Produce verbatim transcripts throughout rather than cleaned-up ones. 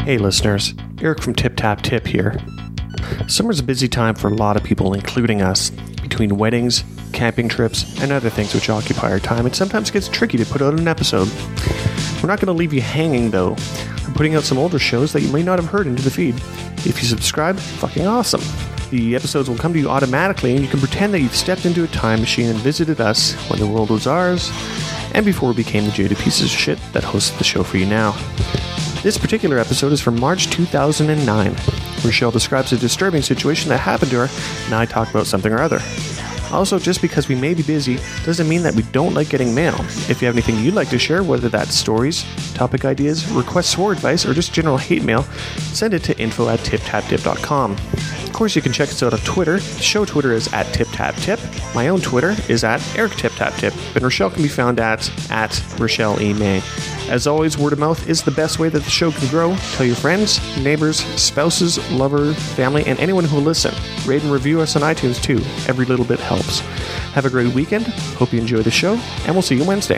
Hey listeners, Eric from Tip Tap Tip here. Summer's a busy time for a lot of people, including us. Between weddings, camping trips, and other things which occupy our time, it sometimes gets tricky to put out an episode. We're not going to leave you hanging though. We're putting out some older shows that you may not have heard into the feed. If you subscribe, fucking awesome. The episodes will come to you automatically, and you can pretend that you've stepped into a time machine and visited us when the world was ours, and before we became the jaded pieces of shit that host the show for you now. This particular episode is from March two thousand nine. Rochelle describes a disturbing situation that happened to her, and I talk about something or other. Also, just because we may be busy doesn't mean that we don't like getting mail. If you have anything you'd like to share, whether that's stories, topic ideas, requests for advice, or just general hate mail, send it to info at tip tap tip dot com. Of course, you can check us out on Twitter. The show Twitter is at TipTapTip. My own Twitter is at EricTipTapTip. And Rochelle can be found at, at Rochelle E. May. As always, word of mouth is the best way that the show can grow. Tell your friends, neighbors, spouses, lovers, family, and anyone who will listen. Rate and review us on iTunes too. Every little bit helps. Have a great weekend. Hope you enjoy the show, and we'll see you Wednesday.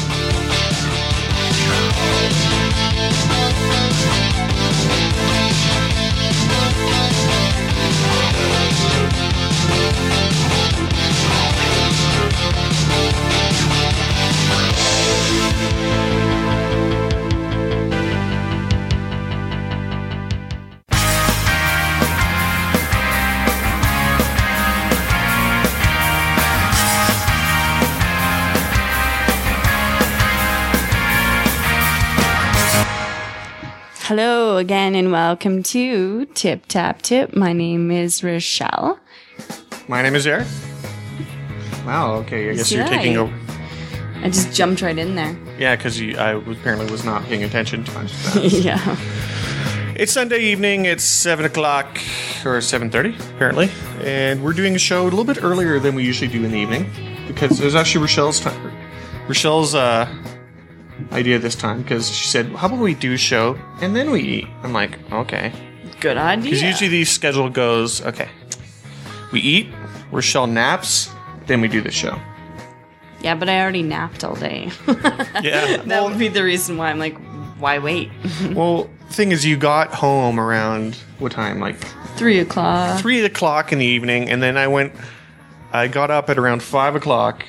Hello again and welcome to Tip Tap Tip. My name is Rochelle. My name is Eric. Wow, okay, I guess you're Yeah, taking I- over. I just jumped right in there. Yeah, because I apparently was not paying attention to much. Yeah. It's Sunday evening, it's seven o'clock, or seven thirty, apparently, and we're doing a show a little bit earlier than we usually do in the evening, because it was actually Rochelle's time. Rochelle's, uh... idea this time, because she said, how about we do a show and then we eat? I'm like, okay. Good idea. Because usually the schedule goes, okay, we eat, Rochelle naps, then we do the show. Yeah, but I already napped all day. Yeah. That would be the reason why I'm like, why wait? Well, the thing is, you got home around, what time? Like Three o'clock. three o'clock in the evening, and then I went, I got up at around five o'clock.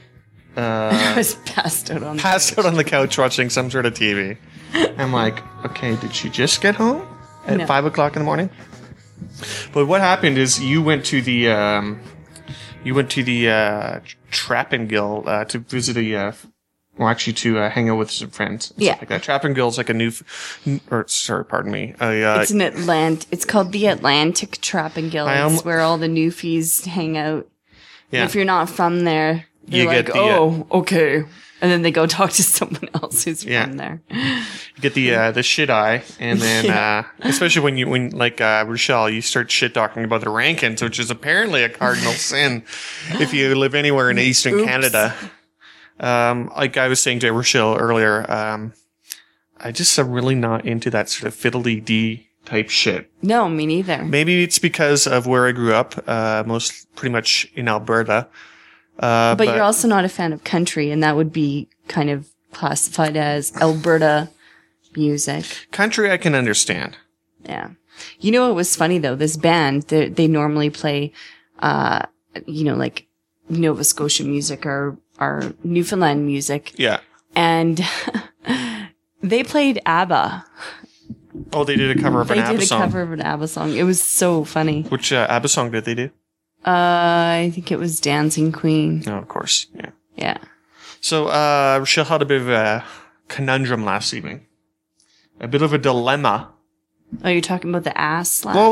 I was passed out on the Passed out on the couch watching some sort of T V. I'm like, okay, did she just get home at No. five o'clock in the morning? But what happened is you went to the um, you went to the uh, Trappingill uh, to visit a, uh, well, actually to uh, hang out with some friends. And Yeah. stuff like that. Trappingill's like a new, f- n- or sorry, pardon me. A, uh, It's an Atlant. It's called the Atlantic Trappingill. I am- It's where all the newfies hang out. yeah. If you're not from there, they're You like, get the, uh, oh, okay. And then they go talk to someone else who's Yeah. from there. You get the uh, the shit eye, and then uh, especially when you when like uh, Rochelle, you start shit talking about the Rankins, which is apparently a cardinal sin if you live anywhere in Eastern Oops. Canada. Um, like I was saying to Rochelle earlier, um, I just am really not into that sort of fiddly d type shit. No, me neither. Maybe it's because of where I grew up, uh, most pretty much in Alberta. Uh, But, you're also not a fan of country, and that would be kind of classified as Alberta music. country I can understand. Yeah. You know what was funny, though? This band, they, they normally play, uh, you know, like Nova Scotia music or, or Newfoundland music. Yeah. And they played ABBA. Oh, they did a cover of They an ABBA did a song. cover of an ABBA song. It was so funny. Which uh, ABBA song did they do? Uh, I think it was Dancing Queen. Oh, of course. Yeah. Yeah. So, uh, Rochelle had a bit of a conundrum last evening. A bit of a dilemma. Oh, you're talking about the ass slap? Well,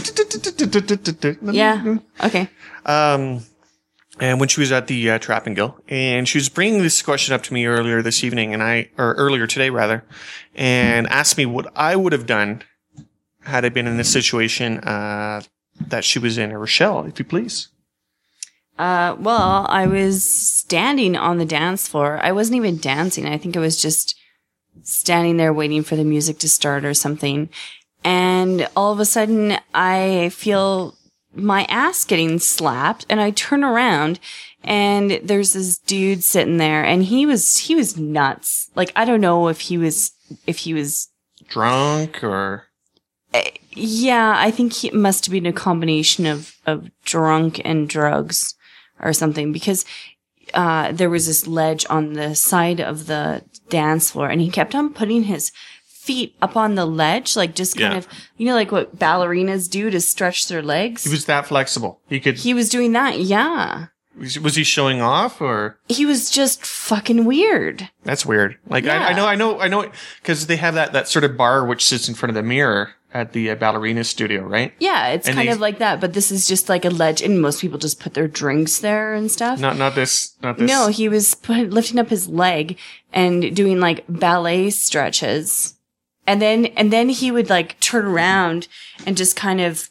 Yeah. Okay. Um, and when she was at the uh, Trappingill, and she was bringing this question up to me earlier this evening, and I, or earlier today rather, and asked me what I would have done had I been in this situation uh, that she was in. Rochelle, if you please. Uh, well, I was standing on the dance floor. I wasn't even dancing. I think I was just standing there waiting for the music to start or something. And all of a sudden, I feel my ass getting slapped, and I turn around, and there's this dude sitting there, and he was he was nuts. Like, I don't know if he was if he was drunk or? Uh, yeah, I think he, it must have been a combination of, of drunk and drugs or something, because uh, there was this ledge on the side of the dance floor, and he kept on putting his feet up on the ledge, like just kind Yeah. of, you know, like what ballerinas do to stretch their legs. He was that flexible. He could. He was doing that, yeah. Was, was he showing off or? He was just fucking weird. That's weird. Like Yeah. I, I know, I know, I know, because they have that that sort of bar which sits in front of the mirror at the uh, ballerina studio, right? Yeah, it's And kind they- of like that, but this is just like a ledge, and most people just put their drinks there and stuff. Not not this, not this. No, he was put, lifting up his leg and doing like ballet stretches. And then, and then he would like turn around and just kind of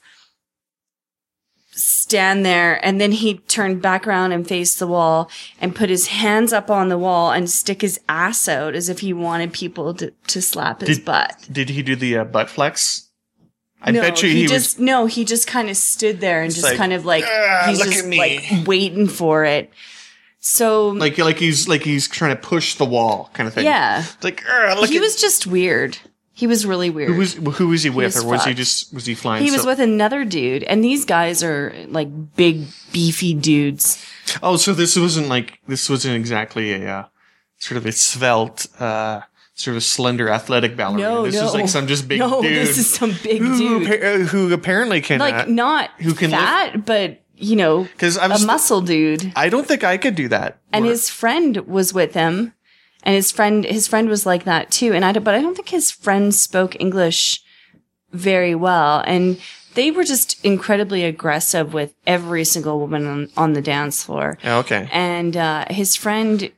stand there. And then he'd turn back around and face the wall and put his hands up on the wall and stick his ass out as if he wanted people to, to slap his Did- butt. Did he do the uh, butt flex? I no, bet you he, he, just, was. no, he just kind of stood there and just like, kind of like, "Ah, he's look just at me." like waiting for it. So, Like like he's like he's trying to push the wall kind of thing. yeah, It's like "Ah, look he at-" was just weird. He was really weird. Who was who was he with, was or was he fucked. just was he flying? He was so- with another dude, and these guys are like big, beefy dudes. Oh, so this wasn't like this wasn't exactly a uh, sort of a svelte, uh, sort of slender, athletic ballerina. No, this no, was like some just big no, dude this is some big who, dude, appa- uh, who apparently can. like not who can lift- fat, but you know, Because I a was, muscle dude. I don't think I could do that. And Or- his friend was with him, and his friend, his friend was like that too. And I, don't- but I don't think his friend spoke English very well, and they were just incredibly aggressive with every single woman on, on the dance floor. Oh, okay. And uh, his friend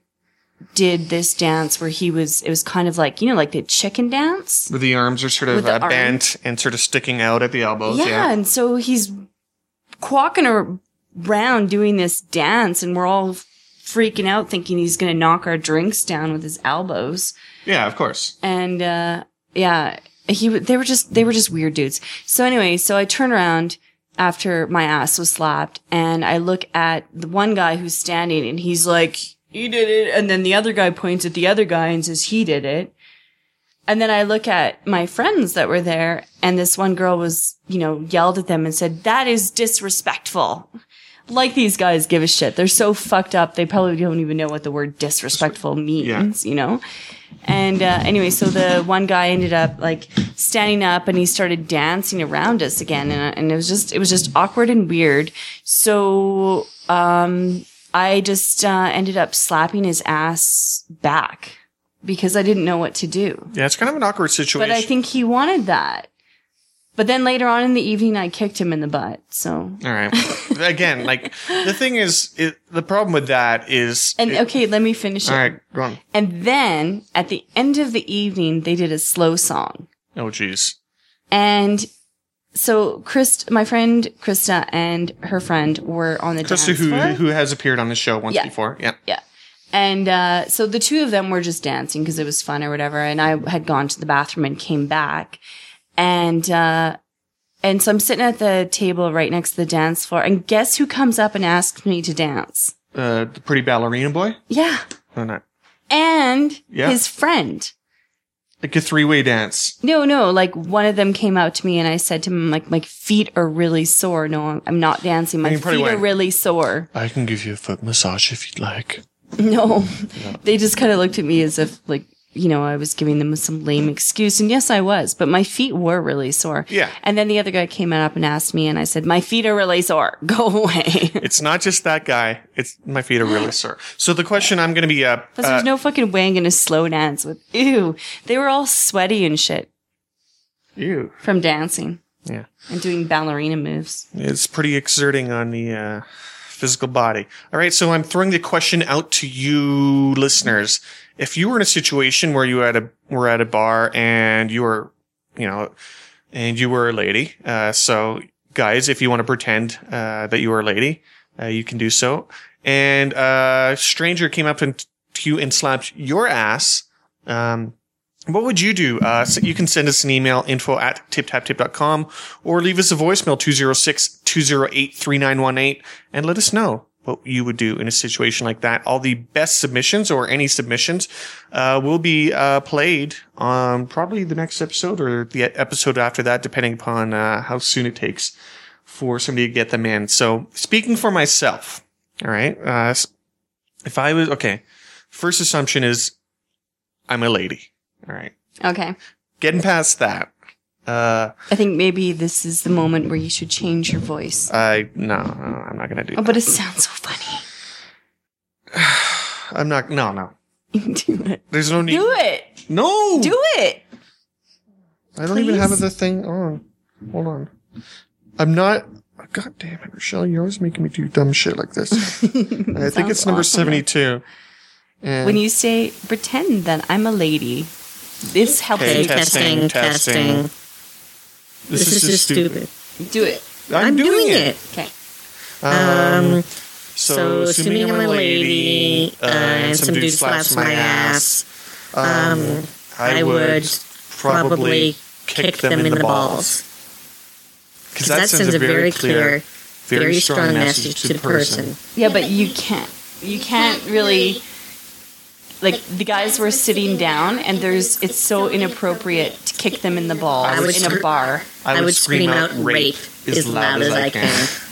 did this dance where he was, it was kind of like, you know, like the chicken dance. Where the arms are sort of With the uh, arm- bent and sort of sticking out at the elbows. Yeah, Yeah. and so he's quacking around doing this dance, and we're all freaking out thinking he's going to knock our drinks down with his elbows. Yeah, of course. And uh, yeah, he w- they were just they were just weird dudes. So anyway, so I turn around after my ass was slapped, and I look at the one guy who's standing, and he's like, "He did it," and then the other guy points at the other guy and says, "He did it." And then I look at my friends that were there, and this one girl was, you know, yelled at them and said, "That is disrespectful." Like these guys give a shit. They're so fucked up. They probably don't even know what the word disrespectful means, you know? And uh, anyway, so the one guy ended up like standing up, and he started dancing around us again. And, and it was just, it was just awkward and weird. So, um, I just uh, ended up slapping his ass back because I didn't know what to do. Yeah, it's kind of an awkward situation. But I think he wanted that. But then later on in the evening, I kicked him in the butt. So, All right. Again, like the thing is, it, the problem with that is. and it- okay, let me finish it. All right, go on. And then at the end of the evening, they did a slow song. Oh, jeez. And so Chris, my friend Krista and her friend were on the Krista, dance who floor. who has appeared on the show once Yeah. before. Yeah. Yeah. And uh, so the two of them were just dancing because it was fun or whatever. And I had gone to the bathroom and came back. And uh, and so I'm sitting at the table right next to the dance floor. And guess who comes up and asks me to dance? Uh, the pretty ballerina boy? Yeah. Oh, not. And Yeah. his friend. Like a three way dance. No, no, like one of them came out to me and I said to him, like, my feet are really sore. No, I'm, I'm not dancing. My And he feet probably are went- really sore. I can give you a foot massage if you'd like. No, they just kind of looked at me as if, like, you know, I was giving them some lame excuse. And yes, I was, but my feet were really sore. Yeah. And then the other guy came up and asked me, and I said, my feet are really sore. Go away. It's not just that guy. It's my feet are really sore. So the question I'm going to be uh, Because uh there's no fucking way I'm going to slow dance with, ew. They were all sweaty and shit ew. from dancing Yeah. and doing ballerina moves. It's pretty exerting on the uh, physical body. All right, so I'm throwing the question out to you listeners. If you were in a situation where you had a were at a bar and you were, you know, and you were a lady, uh, so guys, if you want to pretend uh, that you were a lady, uh, you can do so. And a stranger came up to you and slapped your ass. Um, What would you do? Uh, so you can send us an email, info at tip tap tip dot com, or leave us a voicemail, two oh six, two oh eight, three nine one eight, and let us know. what you would do in a situation like that. All the best submissions or any submissions uh, will be uh, played on probably the next episode or the episode after that, depending upon uh, how soon it takes for somebody to get them in. So speaking for myself, all right, uh, if I was, okay, first assumption is I'm a lady, all right. Okay. Getting past that. Uh, I think maybe this is the moment where you should change your voice. I, no, no I'm not going to do oh, that. But it sounds so funny. I'm not, no, no. Do it. There's no need. Do it. No. Do it. I don't Please? even have the thing on. Hold on. I'm not. God damn it, Rochelle! You're always making me do dumb shit like this. I think Sounds it's number awesome. seventy-two. And When you say pretend that I'm a lady, this helps Okay, you. testing, testing. This, is, just stupid. Do it. I'm, doing, it. Okay. Um. So, So, assuming I'm a lady, uh, and some dude slaps my ass, um, I would probably kick them in the balls. Because That sends a very clear, very strong message to the person. Yeah, but you can't. You can't really. Like the guys were sitting down, and there's. It's so inappropriate to kick them in the balls I would in a scr- bar. I would scream out rape as loud as I can.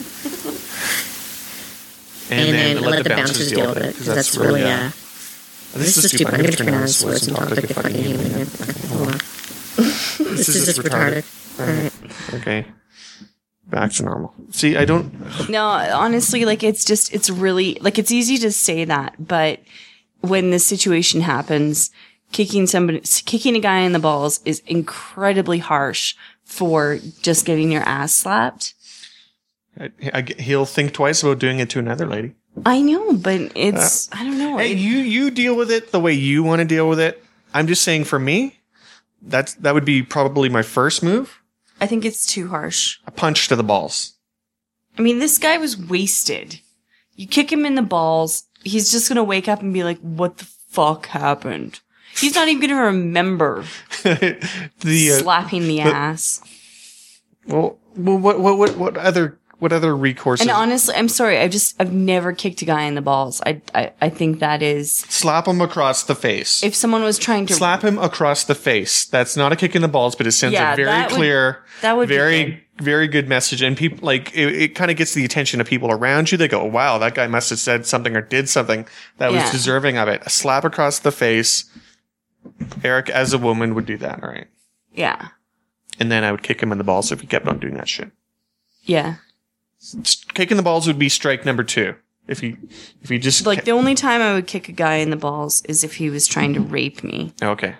And then let the bouncers deal with it, because that's really, uh, this is stupid. I'm going to turn on so it's not like a fucking human again. Okay, hold on. This is just retarded. Alright. Okay. Back to normal. See, I don't. No, honestly, like it's just. It's really like it's easy to say that, but when the situation happens, kicking somebody, kicking a guy in the balls is incredibly harsh for just getting your ass slapped. I, I, he'll think twice about doing it to another lady. I know, but it's, I don't know. Hey, It- you you deal with it the way you want to deal with it. I'm just saying, for me, that's that would be probably my first move. I think it's too harsh. A punch to the balls. I mean, this guy was wasted. You kick him in the balls, he's just gonna wake up and be like, what the fuck happened? He's not even gonna remember the uh, slapping the, the- ass. well, well, what what what what other what other recourse? And honestly, I'm sorry, I've just, I've never kicked a guy in the balls. I, I, I think that is, Slap him across the face. if someone was trying to, Slap him across the face. That's not a kick in the balls, but it sends Yeah, a very that would- clear, that would be very, good. very good message. And people like it, it kind of gets the attention of people around you. They go, "Wow, that guy must have said something or did something that was Yeah. deserving of it." A slap across the face. Eric, as a woman, would do that, right? yeah, And then I would kick him in the balls if he kept on doing that shit. yeah. S- Kicking the balls would be strike number two. If he, if he just Like the only time I would kick a guy in the balls is if he was trying to rape me. okay.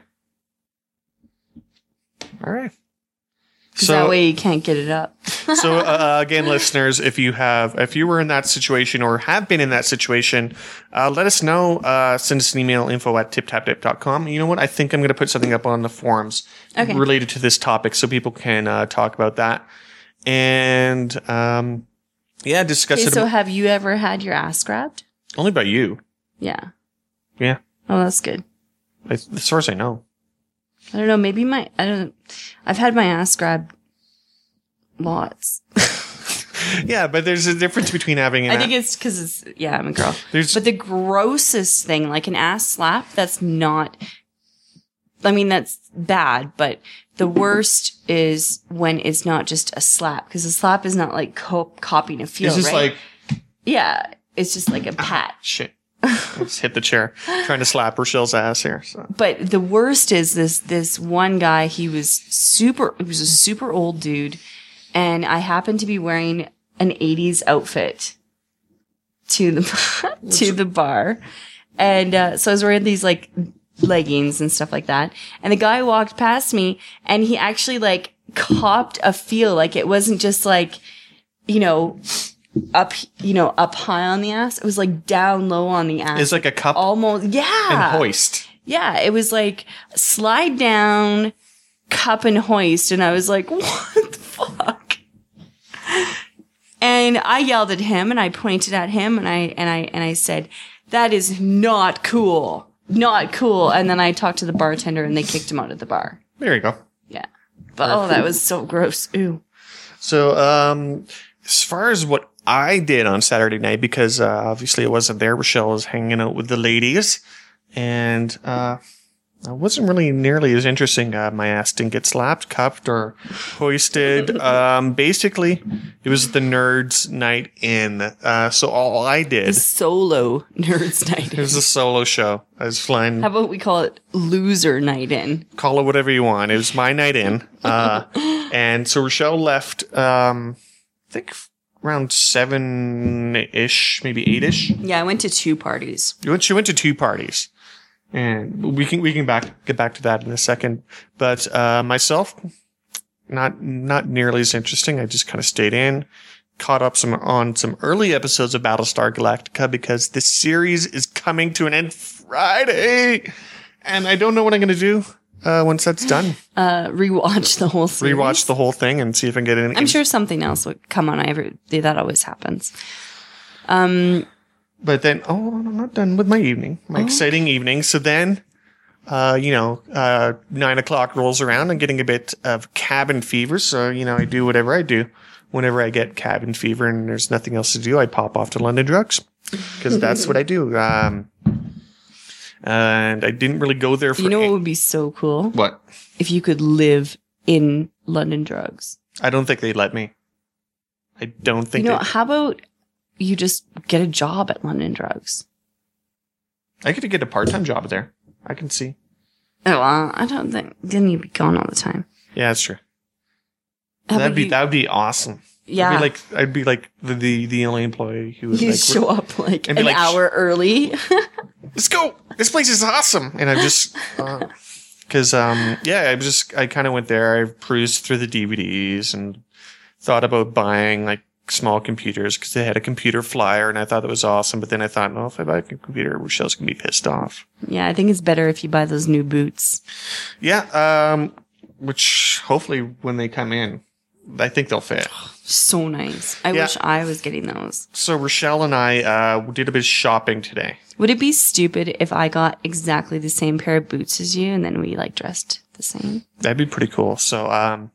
All right. Because that way you can't get it up. So uh, again, listeners, if you have, if you were in that situation or have been in that situation, uh, let us know. Uh, send us an email, info at tip tap tip dot com. You know what? I think I'm going to put something up on the forums Okay. related to this topic so people can uh, talk about that. And um, yeah, discuss Okay, it so ab- have you ever had your ass grabbed? only by you. Yeah. Yeah. Oh, that's good. I, the source I know. I don't know. Maybe my, I don't, I've had my ass grabbed lots. Yeah, but there's a difference between having an I think a- it's because it's, yeah, I'm a girl. There's- But the grossest thing, like an ass slap, that's not, I mean, that's bad, but the worst is when it's not just a slap, because a slap is not like co- copying a feel, it's just right? like Yeah, it's just like a pat. shit. I just hit the chair trying to slap Rochelle's ass here. So. But the worst is this this one guy. He was super. He was a super old dude, and I happened to be wearing an eighties outfit to the to the bar, and uh, so I was wearing these like leggings and stuff like that. And the guy walked past me, and he actually like copped a feel. Like it wasn't just like, you know, up, you know, up high on the ass. It was like down low on the ass. It's like a cup Almost, yeah. and hoist. Yeah, it was like slide down, cup and hoist. And I was like, what the fuck? And I yelled at him and I pointed at him and I, and I, and I said, that is not cool. Not cool. And then I talked to the bartender and they kicked him out of the bar. There you go. Yeah. But oh, that was so gross. Ooh. So, um, as far as what I did on Saturday night because uh, obviously I wasn't there. Rochelle was hanging out with the ladies, and uh, it wasn't really nearly as interesting. Uh, my ass didn't get slapped, cuffed, or hoisted. um, basically, it was the nerds' night in. Uh, so all I did, The solo nerds night it was a solo show. I was flying. How about we call it loser night in? Call it whatever you want. It was my night in. Uh, and so Rochelle left, um, I think around seven-ish, maybe eight-ish. Yeah, I went to two parties. She went, she went to two parties. And we can we can back get back to that in a second. But uh, myself, not not nearly as interesting. I just kind of stayed in, caught up some on some early episodes of Battlestar Galactica because this series is coming to an end Friday, and I don't know what I'm going to do uh, once that's done. Uh, rewatch the whole series. Rewatch the whole thing and see if I can get in. I'm sure something else would come on. I ever that always happens. Um. But then, oh, I'm not done with my evening, my oh. exciting evening. So then, uh, you know, uh, nine o'clock rolls around. I'm getting a bit of cabin fever. So, you know, I do whatever I do whenever I get cabin fever and there's nothing else to do. I pop off to London Drugs because that's what I do. Um, and I didn't really go there for. You know what would be so cool? What? If you could live in London Drugs. I don't think they'd let me. I don't think. You know, how about you just get a job at London Drugs? I could get a part-time job there. I can see. Oh, well, I don't think. Didn't you be gone all the time? Yeah, that's true. How that'd be you, that would be awesome. Yeah, I'd be like I'd be like the the, the only employee who would you like show up like an like, hour early. Let's go. This place is awesome, and I just because uh, um yeah I just I kind of went there. I perused through the D V Ds and thought about buying like small computers because they had a computer flyer and I thought that was awesome. But then I thought, no, if I buy a computer, Rochelle's going to be pissed off. Yeah, I think it's better if you buy those new boots. Yeah, um, which hopefully when they come in, I think they'll fit. So nice. I yeah. wish I was getting those. So Rochelle and I uh, did a bit of shopping today. Would it be stupid if I got exactly the same pair of boots as you and then we like dressed the same? That'd be pretty cool. So, um,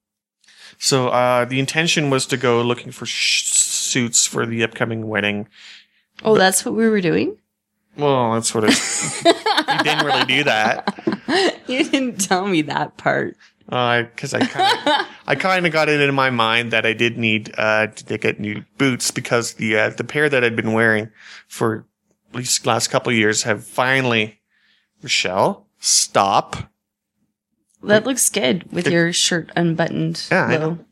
So uh, the intention was to go looking for sh- suits for the upcoming wedding. Oh, but, that's what we were doing? Well, that's what it is. We didn't really do that. You didn't tell me that part. Because uh, I kind of I kind of got it in my mind that I did need uh, to get new boots because the uh, the pair that I'd been wearing for at least the last couple of years have finally... Rochelle, stop. That looks good with it, your shirt unbuttoned. Yeah, I know.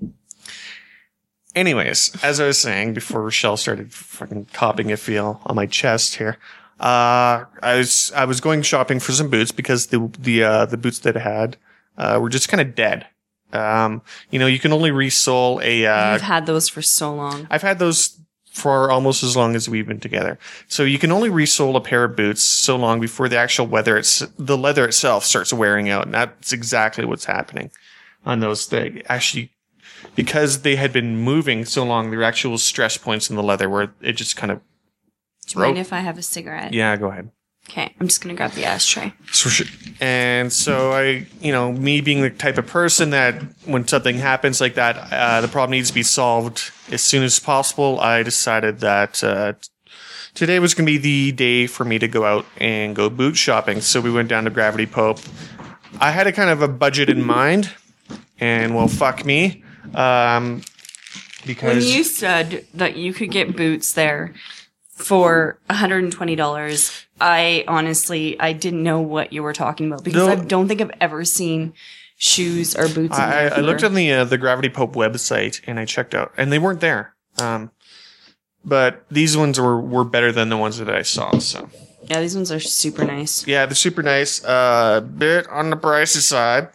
Anyways, as I was saying before Rochelle started fucking copping a feel on my chest here, uh, I was I was going shopping for some boots because the the uh, the boots that I had uh, were just kind of dead. Um, you know, you can only resole a. Uh, You've had those for so long. I've had those for almost as long as we've been together. So you can only resole a pair of boots so long before the actual leather, it's, the leather itself starts wearing out. And that's exactly what's happening on those things. Actually, because they had been moving so long, there were actual stress points in the leather where it just kind of. Do you mind if I have a cigarette? Yeah, go ahead. Okay, I'm just going to grab the ashtray. And so I, you know, me being the type of person that when something happens like that, uh, the problem needs to be solved as soon as possible, I decided that uh, today was going to be the day for me to go out and go boot shopping. So we went down to Gravity Pope. I had a kind of a budget in mind, and well, fuck me. Um, because when you said that you could get boots there for one hundred twenty dollars, I honestly, I didn't know what you were talking about because no, I don't think I've ever seen shoes or boots. I, in there I looked on the uh, the Gravity Pope website and I checked out, and they weren't there. Um, but these ones were, were better than the ones that I saw. So yeah, these ones are super nice. Yeah, they're super nice. A uh, bit on the pricey side,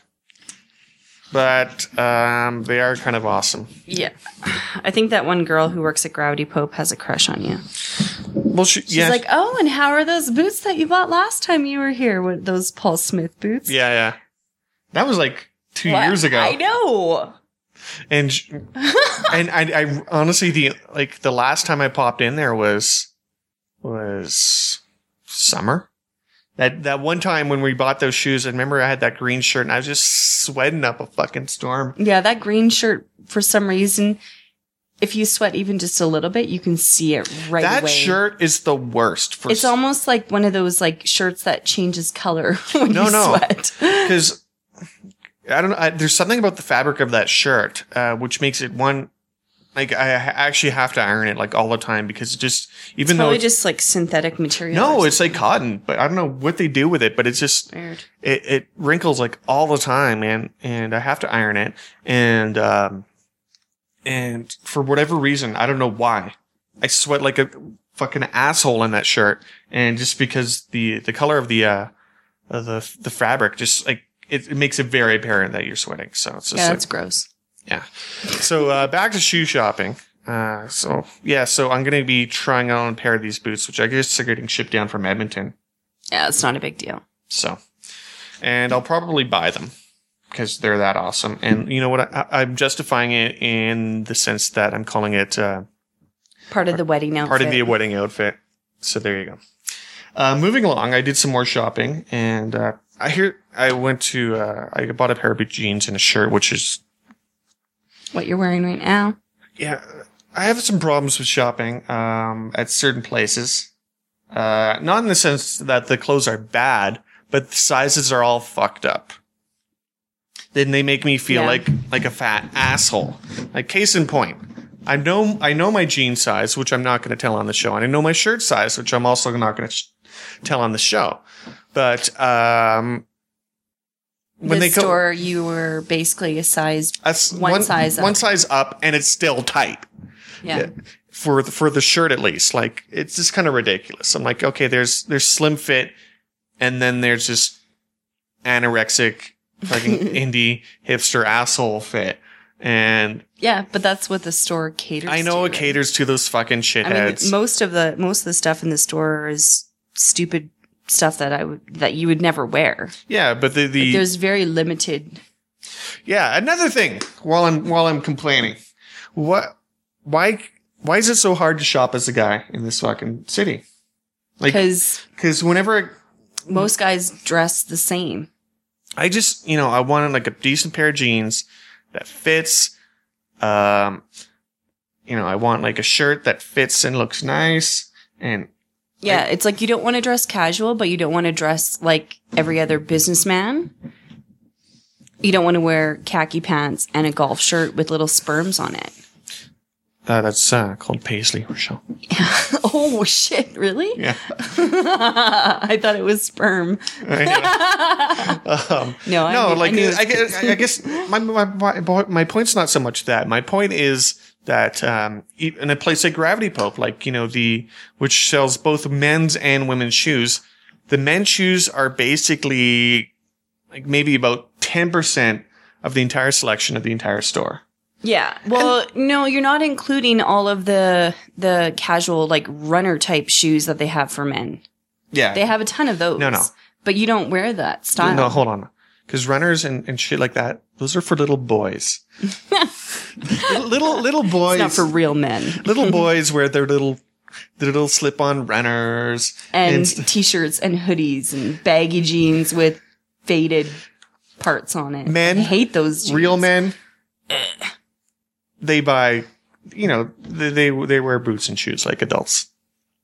but um, they are kind of awesome. Yeah, I think that one girl who works at Gravity Pope has a crush on you. Well, she, she's yeah. like, oh, and how are those boots that you bought last time you were here? What, those Paul Smith boots? Yeah, yeah. That was like two what? years ago. I know. And and I, I honestly the like the last time I popped in there was was summer. That that one time when we bought those shoes, I remember I had that green shirt and I was just sweating up a fucking storm. Yeah, that green shirt for some reason if you sweat even just a little bit, you can see it right that away. That shirt is the worst. For it's s- almost like one of those like shirts that changes color when no, you no. sweat. Because I don't know. I, there's something about the fabric of that shirt, uh, which makes it one. Like I ha- actually have to iron it like all the time because it just even it's though probably it's, just like synthetic material. No, it's like cotton, but I don't know what they do with it. But it's just weird. It, it wrinkles like all the time, man, and I have to iron it. And um, and for whatever reason, I don't know why, I sweat like a fucking asshole in that shirt, and just because the the color of the uh of the the fabric just like it, it makes it very apparent that you're sweating. So it's just yeah, like, that's gross. Yeah. So uh, back to shoe shopping. Uh, so yeah, so I'm gonna be trying on a pair of these boots, which I guess are getting shipped down from Edmonton. Yeah, it's not a big deal. So, and I'll probably buy them because they're that awesome. And you know what? I, I'm justifying it in the sense that I'm calling it uh, part of the wedding outfit. Part of the wedding outfit. So there you go. Uh, moving along, I did some more shopping, and uh, I hear I went to uh, I bought a pair of jeans and a shirt, which is what you're wearing right now. Yeah, I have some problems with shopping um, at certain places. Uh, not in the sense that the clothes are bad, but the sizes are all fucked up. Then they make me feel Yeah. like like a fat asshole. Like case in point, I know I know my jean size, which I'm not going to tell on the show, and I know my shirt size, which I'm also not going to sh- tell on the show. But um, when the they go, store, you were basically a size a s- one, size up. one size up, and it's still tight. Yeah. Yeah. For the, for the shirt at least, like it's just kind of ridiculous. I'm like, okay, there's there's slim fit, and then there's just anorexic, fucking indie hipster asshole fit, and Yeah, but that's what the store caters to. I know it right? caters to those fucking I shitheads. mean, most of the most of the stuff in the store is stupid stuff that I would that you would never wear. yeah, but the the Like, there's very limited. yeah. Another thing, while I'm while I'm complaining, what why why is it so hard to shop as a guy in this fucking city? Like, Because because whenever most guys dress the same. I just, you know, I wanted like a decent pair of jeans that fits. Um, you know, I want like a shirt that fits and looks nice. And Yeah, it's like you don't want to dress casual, but you don't want to dress like every other businessman. You don't want to wear khaki pants and a golf shirt with little sperms on it. uh, that's uh, called paisley, Rochelle. Oh, shit, really? Yeah. I thought it was sperm. um, No, I no, knew- I like knew it I, was I, guess- I guess my, my my my point's not so much that. My point is that um, e- in a place like Gravity Pope, like you know the which sells both men's and women's shoes, the men's shoes are basically like maybe about ten percent of the entire selection of the entire store. Yeah. Well, no, you're not including all of the the casual like runner type shoes that they have for men. Yeah, They have a ton of those. No, no. But you don't wear that style. no, hold on, because runners and, and shit like that, those are for little boys. little, little little boys. It's not for real men. little boys wear their little their little slip-on runners And st- t-shirts and hoodies and baggy jeans with faded parts on it. Men, I hate those jeans. real men. They buy, you know, they, they they wear boots and shoes like adults.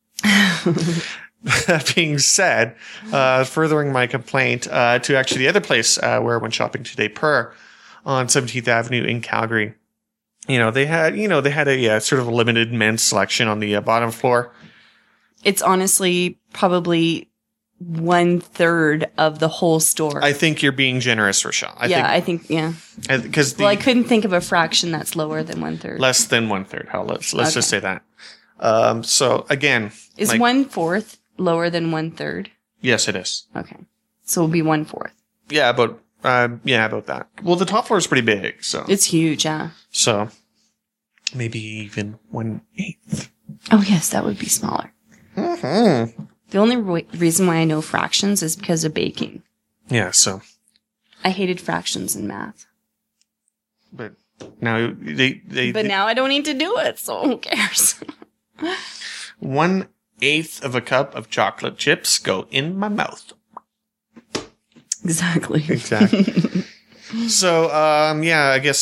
That being said, uh, furthering my complaint uh, to actually the other place uh, where I went shopping today, Per, on seventeenth Avenue in Calgary. You know, they had, you know, they had a uh, sort of a limited men's selection on the uh, bottom floor. It's honestly probably one third of the whole store. I think you're being generous, Rochelle. I yeah, think, I think, yeah. because the Well, I couldn't think of a fraction that's lower than one third. less than one third. Hell, let's let's just Okay. say that. Um, so again, Is like- one fourth lower than one third? yes, it is. Okay. So it'll be one fourth. Yeah, but uh, yeah, about that. Well, the top floor is pretty big, so It's huge, yeah. so maybe even one eighth. Oh, yes, that would be smaller. Mm-hmm. The only re- reason why I know fractions is because of baking. Yeah, so I hated fractions in math. but now they they, But they now I don't need to do it, so who cares? one eighth of a cup of chocolate chips go in my mouth. Exactly. Exactly. So um, yeah, I guess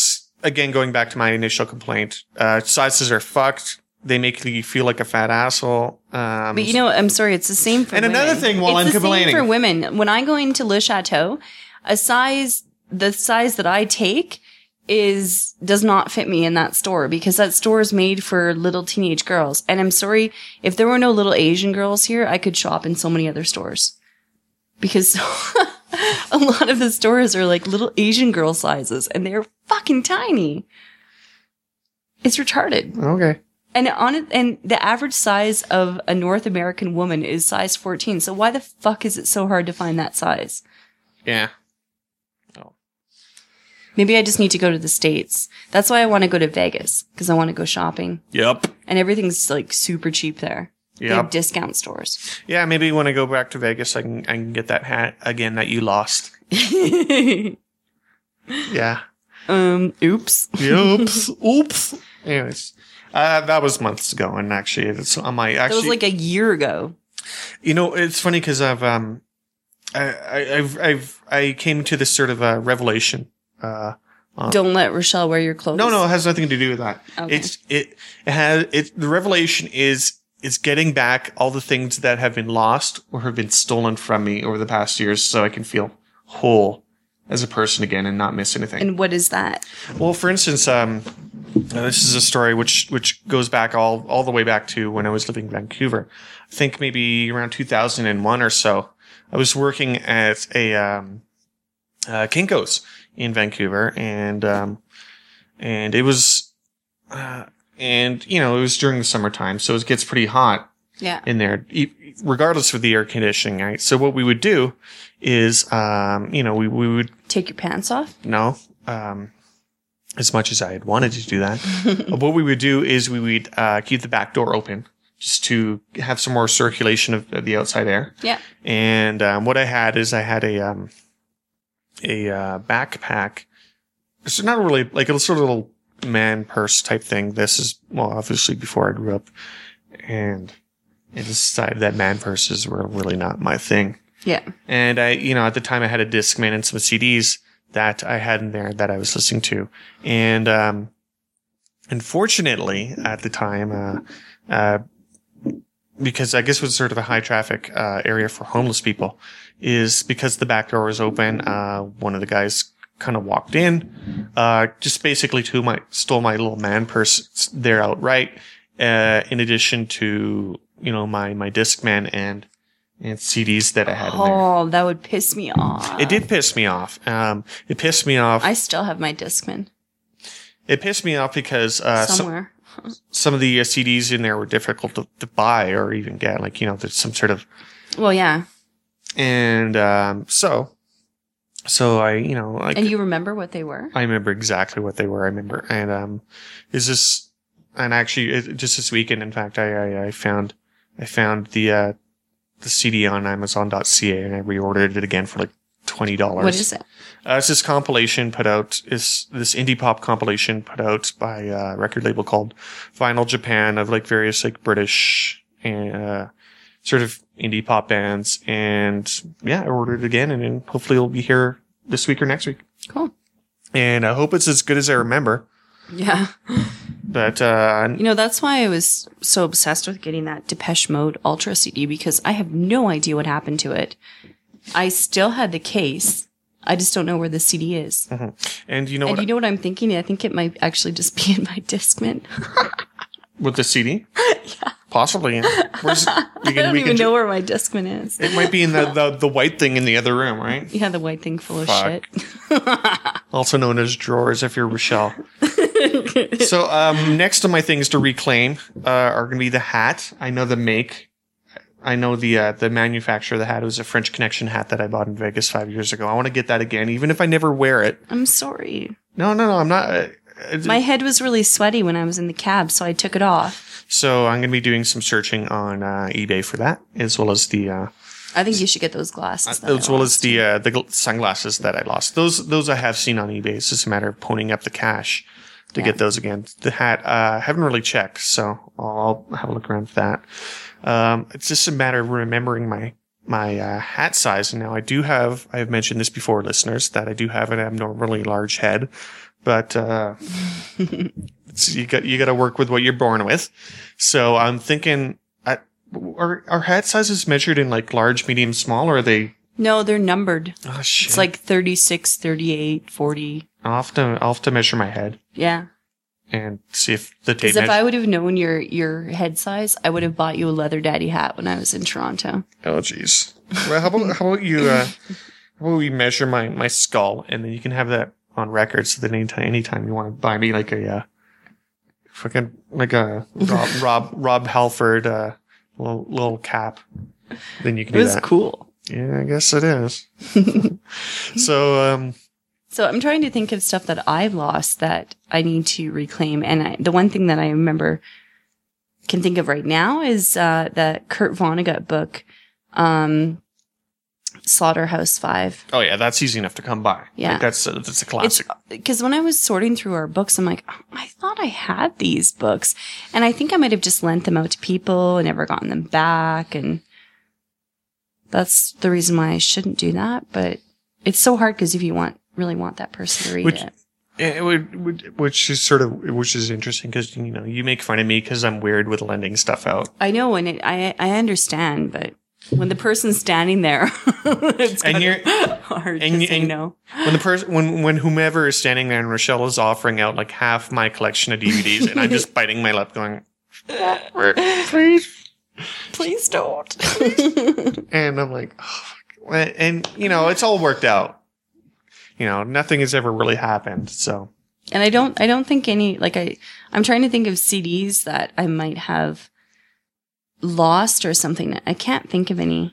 again, going back to my initial complaint, uh, sizes are fucked. They make you feel like a fat asshole. Um, but you know, I'm sorry, it's the same for and women. another thing, while it's I'm the complaining, same for women. When I go into Le Chateau, a size, the size that I take is does not fit me in that store because that store is made for little teenage girls. And I'm sorry, if there were no little Asian girls here, I could shop in so many other stores because a lot of the stores are like little Asian girl sizes, and they're fucking tiny. It's retarded. Okay. And on it, and the average size of a North American woman is size fourteen. So why the fuck is it so hard to find that size? Yeah. Oh. Maybe I just need to go to the States. That's why I want to go to Vegas, because I want to go shopping. Yep. And everything's like super cheap there. Yep. They have discount stores. Yeah, maybe when I go back to Vegas, I can I can get that hat again that you lost. Yeah. Um. Oops. Oops. Oops. Anyways. Uh, that was months ago, and actually, it's on my. Actually, that was like a year ago. You know, it's funny because I've um, I, I I've I've I came to this sort of a revelation. Uh, on, Don't let Rochelle wear your clothes. No, no, it has nothing to do with that. Okay. It's it, it has it. The revelation is is getting back all the things that have been lost or have been stolen from me over the past years, so I can feel whole as a person again and not miss anything. And what is that? Well, for instance, um. Uh, this is a story which which goes back all all the way back to when I was living in Vancouver. I think maybe around two thousand one or so. I was working at a um, uh, Kinko's in Vancouver, and um, and it was uh, and you know it was during the summertime, so it gets pretty hot. Yeah. In there, regardless of the air conditioning, right? So what we would do is, um, you know, we we would take your pants off. No. Um, As much as I had wanted to do that, what we would do is we would uh, keep the back door open just to have some more circulation of, of the outside air. Yeah. And um, what I had is I had a um, a uh, backpack. It's not really like a sort of little man purse type thing. This is well, obviously before I grew up, and I decided that man purses were really not my thing. Yeah. And I, you know, at the time I had a Discman and some C Ds that I had in there that I was listening to. And, um, unfortunately at the time, uh, uh, because I guess it was sort of a high traffic, uh, area for homeless people, is because the back door was open, uh, one of the guys kind of walked in, uh, just basically to my, stole my little man purse there outright, uh, in addition to, you know, my, my Discman and, and C Ds that I had in there. Oh, that would piss me off. It did piss me off. Um, it pissed me off. I still have my Discman. It pissed me off because uh, somewhere some, some of the uh, C Ds in there were difficult to, to buy or even get. Like, you know, there's some sort of. Well, yeah. And um, so, so I, you know, like. And you remember what they were? I remember exactly what they were. I remember, and um, is this? And actually, it, just this weekend, in fact, I I, I found I found the. Uh, the C D on Amazon dot C A and I reordered it again for like twenty dollars. What is it? Uh, it's this compilation put out, is this indie pop compilation put out by a record label called Vinyl Japan of like various like British and uh, sort of indie pop bands. And yeah, I ordered it again and then hopefully it'll be here this week or next week. Cool. And I hope it's as good as I remember. Yeah. But, uh, you know, that's why I was so obsessed with getting that Depeche Mode Ultra C D because I have no idea what happened to it. I still had the case. I just don't know where the C D is. Mm-hmm. And you know and what? you know what I'm thinking? I think it might actually just be in my Discman. With the C D? Yeah. Possibly. Where's, we can, I don't we even know where my Discman is. It might be in the, the, the white thing in the other room, right? Yeah, the white thing full of Fuck. shit. Also known as drawers if you're Rochelle. So um, next to my things to reclaim uh, are going to be the hat. I know the make. I know the uh, the manufacturer of the hat. It was a French Connection hat that I bought in Vegas five years ago. I want to get that again, even if I never wear it. I'm sorry. No, no, no. I'm not. Uh, my head was really sweaty when I was in the cab, so I took it off. So I'm going to be doing some searching on uh, eBay for that, as well as the. Uh, I think you should get those glasses. Uh, as well as the uh, the gl- sunglasses that I lost. Those those I have seen on eBay. It's just a matter of ponying up the cash to yeah. get those again. The hat uh, I haven't really checked, so I'll have a look around for that. Um, it's just a matter of remembering my my uh, hat size. And now I do have. I have mentioned this before, listeners, that I do have an abnormally large head. but uh, it's, you got you got to work with what you're born with. So I'm thinking, at, are are hat sizes measured in like large, medium, small, or are they? No, they're numbered. Oh shit! It's like thirty-six, thirty-eight, forty. I'll have to I'll have to measure my head. Yeah. And see if the tape. Because if measure- I would have known your your head size, I would have bought you a leather daddy hat when I was in Toronto. Oh jeez. Well, how about how about you? Uh, how about we measure my my skull, and then you can have that on record, so that anytime anytime you want to buy me like a uh, fucking like a Rob Rob, Rob Halford uh, little little cap, then you can It do was that. cool. Yeah, I guess it is. So um. So I'm trying to think of stuff that I've lost that I need to reclaim. And I, the one thing that I remember, can think of right now is uh, that Kurt Vonnegut book, um, Slaughterhouse Five. Oh yeah, that's easy enough to come by. Yeah. Like, that's a, that's a classic. Because when I was sorting through our books, I'm like, oh, I thought I had these books. And I think I might have just lent them out to people and never gotten them back. And that's the reason why I shouldn't do that. But it's so hard because if you want, really want that person to read Which, it. it would, would, which is sort of, which is interesting because, you know, you make fun of me because I'm weird with lending stuff out. I know, and it, I I understand, but when the person's standing there, it's And kind you're- of hard and to you- say and- no. When the person, when, when whomever is standing there and Rochelle is offering out like half my collection of D V Ds and I'm just biting my lip going, please, Please don't. and I'm like, oh, fuck. And, you know, it's all worked out. You know, nothing has ever really happened. So, And I don't, I don't think any, like I, I'm trying to think of C Ds that I might have lost or something. I can't think of any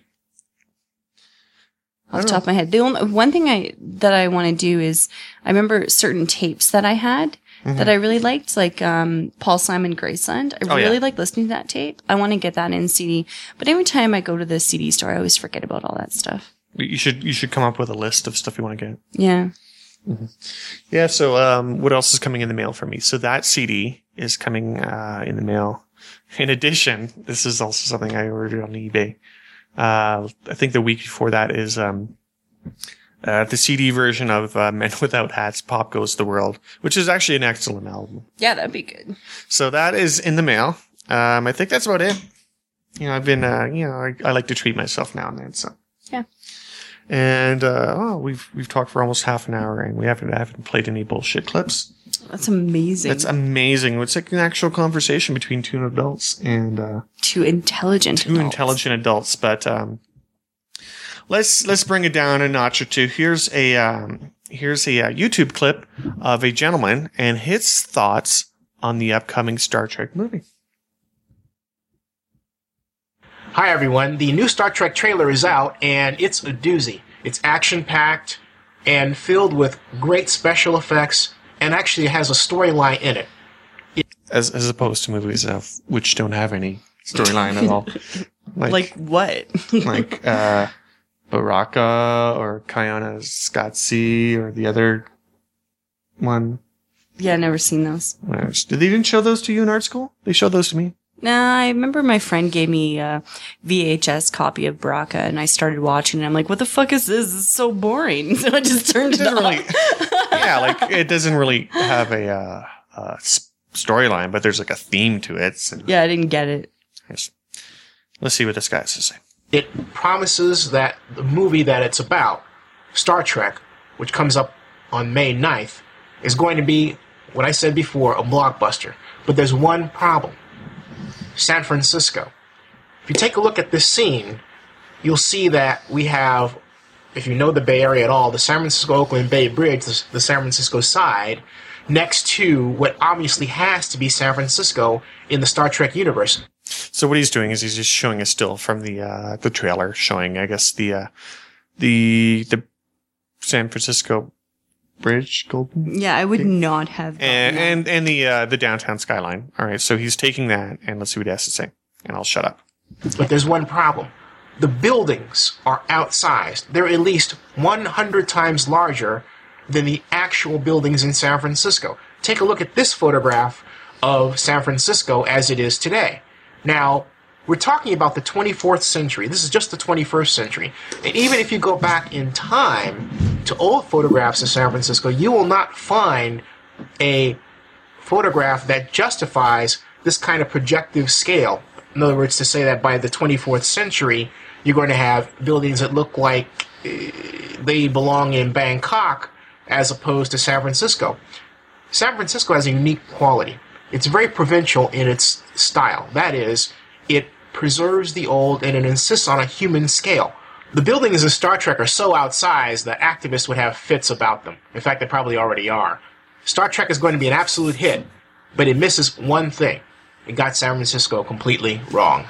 I off the don't top of my head. The only, one thing I, that I want to do is, I remember certain tapes that I had Mhm. that I really liked, like, um, Paul Simon Graceland. I Oh, yeah. really like listening to that tape. I want to get that in C D, but every time I go to the C D store, I always forget about all that stuff. you should, you should come up with a list of stuff you want to get. Yeah. Yeah. So, um, what else is coming in the mail for me? So that C D is coming, uh, in the mail. In addition, this is also something I ordered on eBay. Uh, I think the week before that is, um, uh, the C D version of, uh, Men Without Hats, Pop Goes the World, which is actually an excellent album. Yeah, that'd be good. So that is in the mail. Um, I think that's about it. You know, I've been, uh, you know, I, I like to treat myself now and then, so. Yeah. And, uh, oh, we've, we've talked for almost half an hour and we haven't, haven't played any bullshit clips. That's amazing. That's amazing. It's like an actual conversation between two adults and, uh, Two intelligent two adults. intelligent adults. But, um, let's, let's bring it down a notch or two. Here's a, um, here's a, uh, YouTube clip of a gentleman and his thoughts on the upcoming Star Trek movie. Hi everyone, the new Star Trek trailer is out and it's a doozy. It's action-packed and filled with great special effects and actually has a storyline in it. As, as opposed to movies of which don't have any storyline at all. Like, Like what? like, uh, Baraka or Kayana Scotzi or the other one. Yeah, never seen those. Did they didn't show those to you in art school? They showed those to me. Nah, I remember my friend gave me a V H S copy of Baraka, and I started watching it. I'm like, what the fuck is this? It's so boring. So I just turned It it, doesn't off. really, yeah, like it doesn't really have a uh, uh, s- storyline, but there's like a theme to it. So Yeah, I didn't get it. yes. Let's see what this guy has to say. It promises that the movie that it's about, Star Trek, which comes up on May ninth, is going to be, what I said before, a blockbuster. But there's one problem. San Francisco. If you take a look at this scene, you'll see that we have, if you know the Bay Area at all, the San Francisco-Oakland Bay Bridge, the, the San Francisco side, next to what obviously has to be San Francisco in the Star Trek universe. So what he's doing is he's just showing a still from the uh, the trailer, showing I guess the uh, the the San Francisco Bridge, Golden, Yeah, I would not have. and gotten that. and, and the uh, the downtown skyline. All right, so he's taking that, and let's see what he has to say, and I'll shut up. But there's one problem. The buildings are outsized. They're at least one hundred times larger than the actual buildings in San Francisco. Take a look at this photograph of San Francisco as it is today. Now, we're talking about the twenty-fourth century. This is just the twenty-first century. And even if you go back in time to old photographs of San Francisco, you will not find a photograph that justifies this kind of projective scale. In other words, to say that by the twenty-fourth century, you're going to have buildings that look like uh, they belong in Bangkok as opposed to San Francisco. San Francisco has a unique quality. It's very provincial in its style. That is, it preserves the old and it insists on a human scale. The buildings in Star Trek are so outsized that activists would have fits about them. In fact, they probably already are. Star Trek is going to be an absolute hit, but it misses one thing. It got San Francisco completely wrong.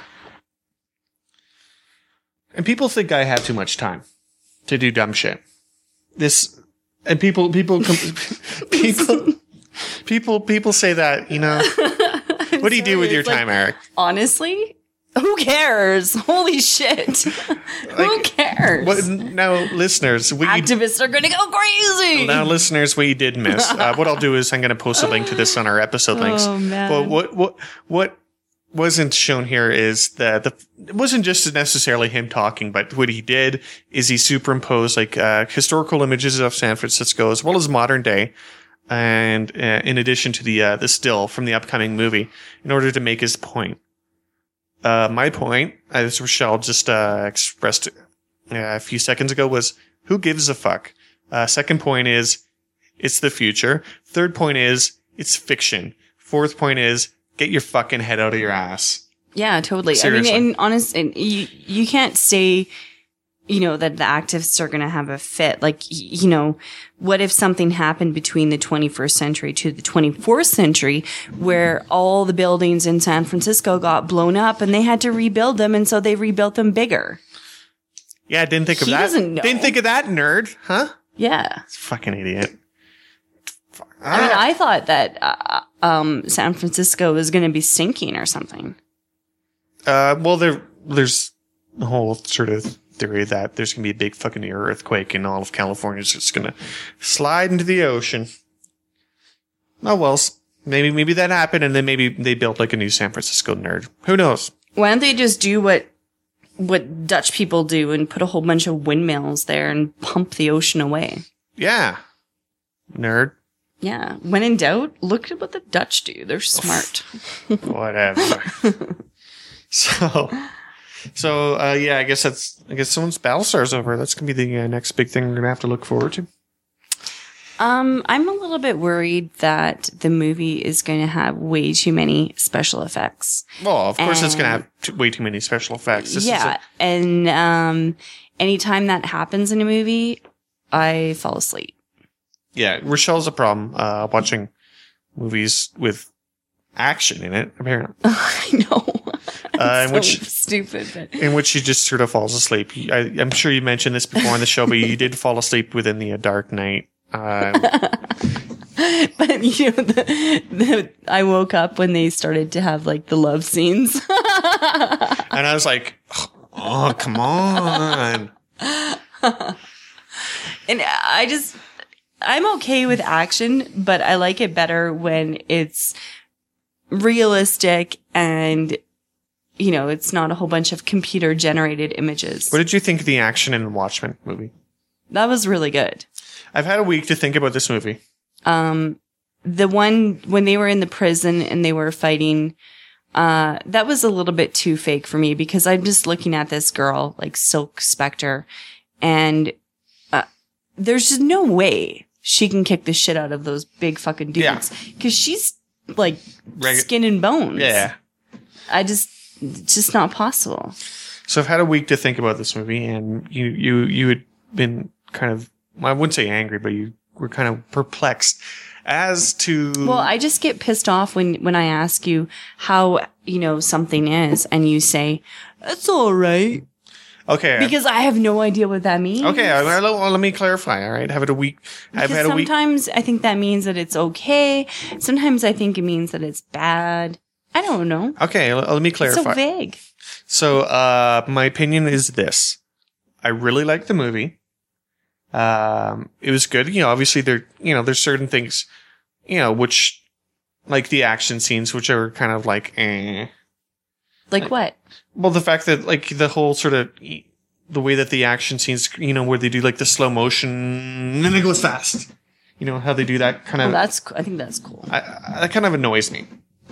And people think I have too much time to do dumb shit. This, and people, people, people, people, people say that, you know. What do you do with your time, like, Eric? Honestly, who cares? Holy shit. Who like, cares? What, now, listeners. What Activists you, are going to go crazy. Now, listeners, what you did miss. Uh, what I'll do is I'm going to post a link to this on our episode links. Oh, man. But what, what, what wasn't shown here is that the, it wasn't just necessarily him talking, but what he did is he superimposed like uh, historical images of San Francisco as well as modern day. And uh, in addition to the uh, the still from the upcoming movie, in order to make his point. Uh, my point, as Rochelle just uh, expressed uh, a few seconds ago, was who gives a fuck? Uh, second point is it's the future. Third point is it's fiction. Fourth point is get your fucking head out of your ass. Yeah, totally. Seriously. I mean, and honest, and you you can't say, you know, that the activists are going to have a fit. Like, you know, what if something happened between the twenty-first century to the twenty-fourth century where all the buildings in San Francisco got blown up and they had to rebuild them, and so they rebuilt them bigger? Yeah, didn't think of He that. doesn't know. Didn't think of that, nerd. Huh? Yeah. Fucking idiot. I mean, I thought that uh, um, San Francisco was going to be sinking or something. Uh, well, there, there's the whole sort of theory that there's going to be a big fucking earthquake and all of California is just going to slide into the ocean. Oh, well, maybe, maybe that happened and then maybe they built like a new San Francisco, nerd. Who knows? Why don't they just do what what Dutch people do and put a whole bunch of windmills there and pump the ocean away? Yeah. Nerd. Yeah. When in doubt, look at what the Dutch do. They're smart. Whatever. so, so, uh, yeah, I guess that's, I guess someone's Battlestar's over. That's going to be the uh, next big thing we're going to have to look forward to. Um, I'm a little bit worried that the movie is going to have way too many special effects. Well, of course and, it's going to have t- way too many special effects. This yeah. Is a- and, um, anytime that happens in a movie, I fall asleep. Yeah, Rochelle's a problem uh, watching movies with action in it, apparently. I know. Uh, in so which stupid. But. in which she just sort of falls asleep. I, I'm sure you mentioned this before on the show, but you did fall asleep within the uh, Dark Knight. Uh, but you know, the, the, I woke up when they started to have like the love scenes, and I was like, "Oh, come on!" And I just. I'm okay with action, but I like it better when it's realistic and, you know, it's not a whole bunch of computer generated images. What did you think of the action in the Watchmen movie? That was really good. I've had a week to think about this movie. Um, the one when they were in the prison and they were fighting, uh, that was a little bit too fake for me because I'm just looking at this girl, like Silk Spectre, and, uh, there's just no way she can kick the shit out of those big fucking dudes. Yeah. Cause she's like Reg- skin and bones. Yeah. I just, it's just not possible. So I've had a week to think about this movie and you, you, you had been kind of, well, I wouldn't say angry, but you were kind of perplexed as to. Well, I just get pissed off when, when I ask you how, you know, something is and you say, it's all right. Okay. Because I have no idea what that means. Okay, well, well, let me clarify. All right, have it a week. I've because had a week. Sometimes I think that means that it's okay. Sometimes I think it means that it's bad. I don't know. Okay, let me clarify. It's so vague. So, uh, my opinion is this: I really liked the movie. Um, it was good. You know, obviously there, you know, there's certain things, you know, which, like the action scenes, which are kind of like, eh. Like what? Well, the fact that, like, the whole sort of, the way that the action scenes, you know, where they do, like, the slow motion, and then it goes fast. You know how they do that kind of. Oh, that's. co- I think that's cool. I, I, that kind of annoys me.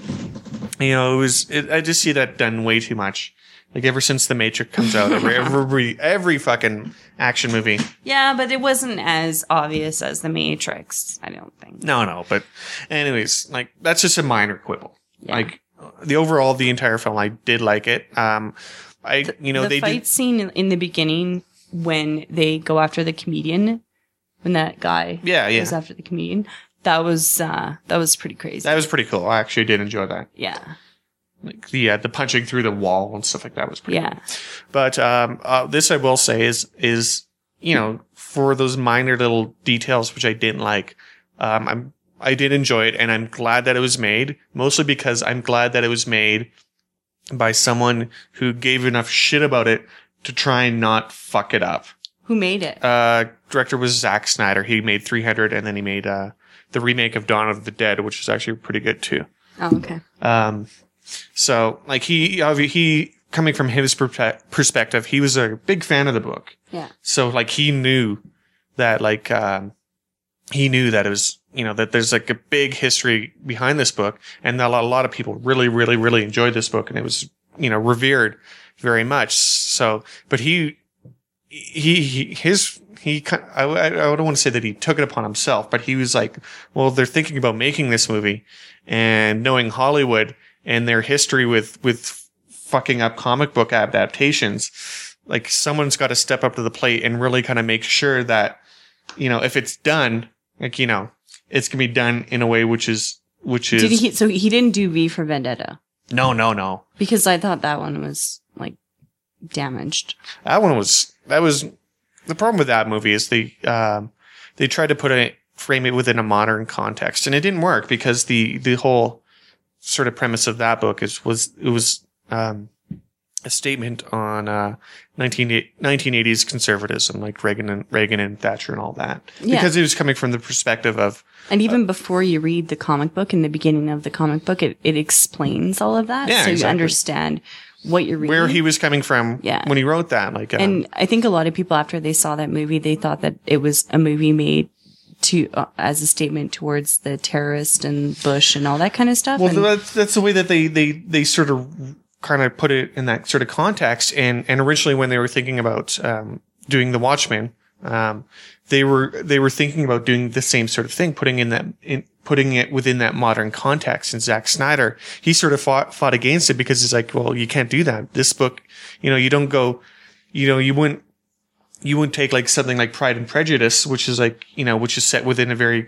You know, it was. It, I just see that done way too much. Like ever since The Matrix comes out, every every every fucking action movie. Yeah, but it wasn't as obvious as The Matrix. I don't think. No, no, but anyways, like that's just a minor quibble. Yeah. Like the overall, the entire film, I did like it. Um, I you know the they fight did. scene in- in the beginning when they go after the comedian, when that guy Yeah, yeah. goes after the comedian, that was uh, that was pretty crazy. That was pretty cool. I actually did enjoy that. yeah, Like the uh, the punching through the wall and stuff like that was pretty yeah. cool. But um, uh, this I will say is is you know for those minor little details which I didn't like, um, I'm I did enjoy it and I'm glad that it was made. Mostly because I'm glad that it was made by someone who gave enough shit about it to try and not fuck it up. Who made it? Uh, director was Zack Snyder. He made three hundred and then he made uh, the remake of Dawn of the Dead, which is actually pretty good too. oh, okay. Um, so like he, he, coming from his per- perspective, he was a big fan of the book. Yeah. So like he knew that like, um, he knew that it was, you know, that there's like a big history behind this book and that a lot, a lot of people really, really, really enjoyed this book and it was, you know, revered very much. So, but he, he, he his, he, kind I, I don't want to say that he took it upon himself, but he was like, well, they're thinking about making this movie and knowing Hollywood and their history with, with fucking up comic book adaptations, like someone's got to step up to the plate and really kind of make sure that, you know, if it's done, like, you know, it's going to be done in a way which is, which is. Did he? So he didn't do V for Vendetta No, no, no. because I thought that one was like damaged. That one was, that was, the problem with that movie is they, um, they tried to put it, frame it within a modern context and it didn't work because the, the whole sort of premise of that book is, was, it was, um, a statement on, uh, nineteen eighties conservatism, like Reagan and Reagan and Thatcher and all that. Yeah. Because it was coming from the perspective of, And even before you read the comic book, in the beginning of the comic book, it, it explains all of that. Yeah, so you exactly. understand what you're reading. where he was coming from Yeah. when he wrote that. Like, um, And I think a lot of people, after they saw that movie, they thought that it was a movie made to uh, as a statement towards the terrorist and Bush and all that kind of stuff. well, and, that's, that's the way that they, they, they sort of kind of put it in that sort of context. And, and originally when they were thinking about, um, doing The Watchmen, um, they were, they were thinking about doing the same sort of thing, putting in that, in, putting it within that modern context. And Zack Snyder, he sort of fought, fought against it because he's like, well, you can't do that. This book, you know, you don't go, you know, you wouldn't, you wouldn't take like something like Pride and Prejudice, which is like, you know, which is set within a very,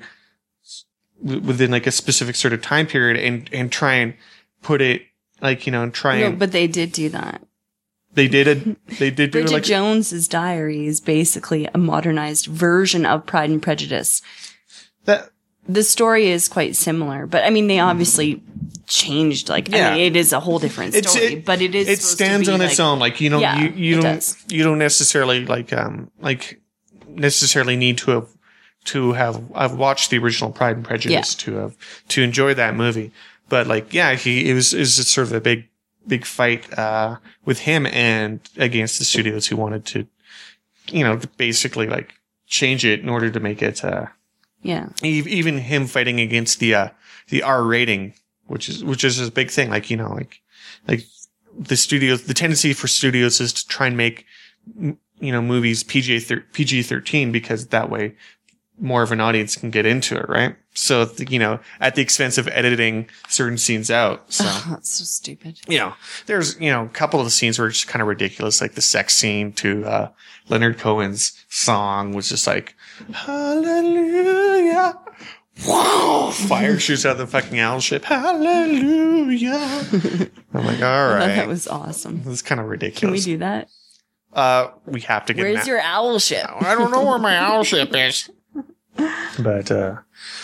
within like a specific sort of time period and, and try and put it like, you know, and try no, and, but they did do that. they did it, they did do it Bridget like, Jones's Diary is basically a modernized version of Pride and Prejudice. that, The story is quite similar, but I mean, they obviously changed. Like, Yeah. I mean, it is a whole different It's- story, it- but it is. it supposed stands to be on its like- own. Like, you know, Yeah, you, you it don't, does. you don't necessarily like, um, like necessarily need to have, to have, I've watched the original Pride and Prejudice to have, to enjoy that movie. But like, yeah, he, it was, it was sort of a big, big fight, uh, with him and against the studios who wanted to, you know, basically like change it in order to make it, uh, Yeah. Ev- even him fighting against the uh, the R rating, which is which is a big thing. Like, you know, like like the studios, the tendency for studios is to try and make m- you know movies P G P G thirteen because that way more of an audience can get into it, right? So you know, at the expense of editing certain scenes out. So Oh, that's so stupid. you know, there's you know a couple of the scenes were just kind of ridiculous, like the sex scene to uh, Leonard Cohen's song was just like hallelujah. Wow! Fire shoots out of the fucking owl ship. Hallelujah! I'm like, all I thought right, that was awesome. this is kind of Can we ridiculous. do that? Uh, we have to get. Where's an your owl ship? I don't know where my owl ship is. But uh,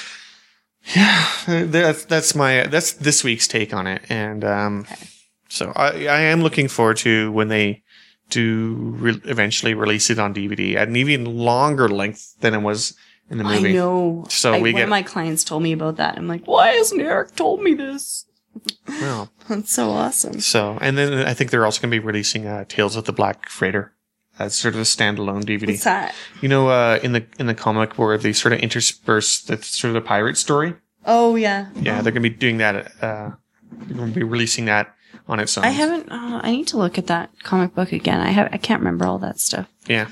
yeah, that's that's my that's this week's take on it, and um, Okay. so I I am looking forward to when they do re- eventually release it on D V D at an even longer length than it was in the movie. I know. So I, we one get of my clients told me about that. I'm like, why hasn't Eric told me this? well, That's so awesome. so and then I think they're also going to be releasing uh, Tales of the Black Freighter as sort of a standalone D V D. What's that? You know, uh, in the in the comic where they sort of intersperse the sort of the pirate story. Oh yeah. Yeah, they're gonna be doing that. Uh, they're gonna be releasing that on its own. I haven't. Uh, I need to look at that comic book again. I have. I can't remember all that stuff. Yeah.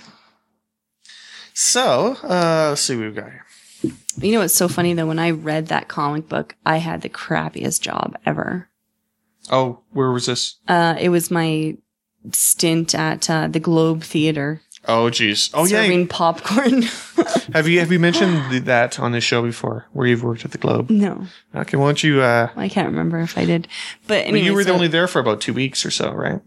So, uh, let's see what we've got here. You know what's so funny though? When I read that comic book, I had the crappiest job ever. Oh, where was this? Uh, it was my stint at uh, the Globe Theater. Oh, geez. Oh, serving yeah. popcorn. have you have you mentioned th- that on this show before, where you've worked at the Globe? No. Okay, why don't you? Uh, I can't remember if I did, but anyway, well, you were so, only there for about two weeks or so, right?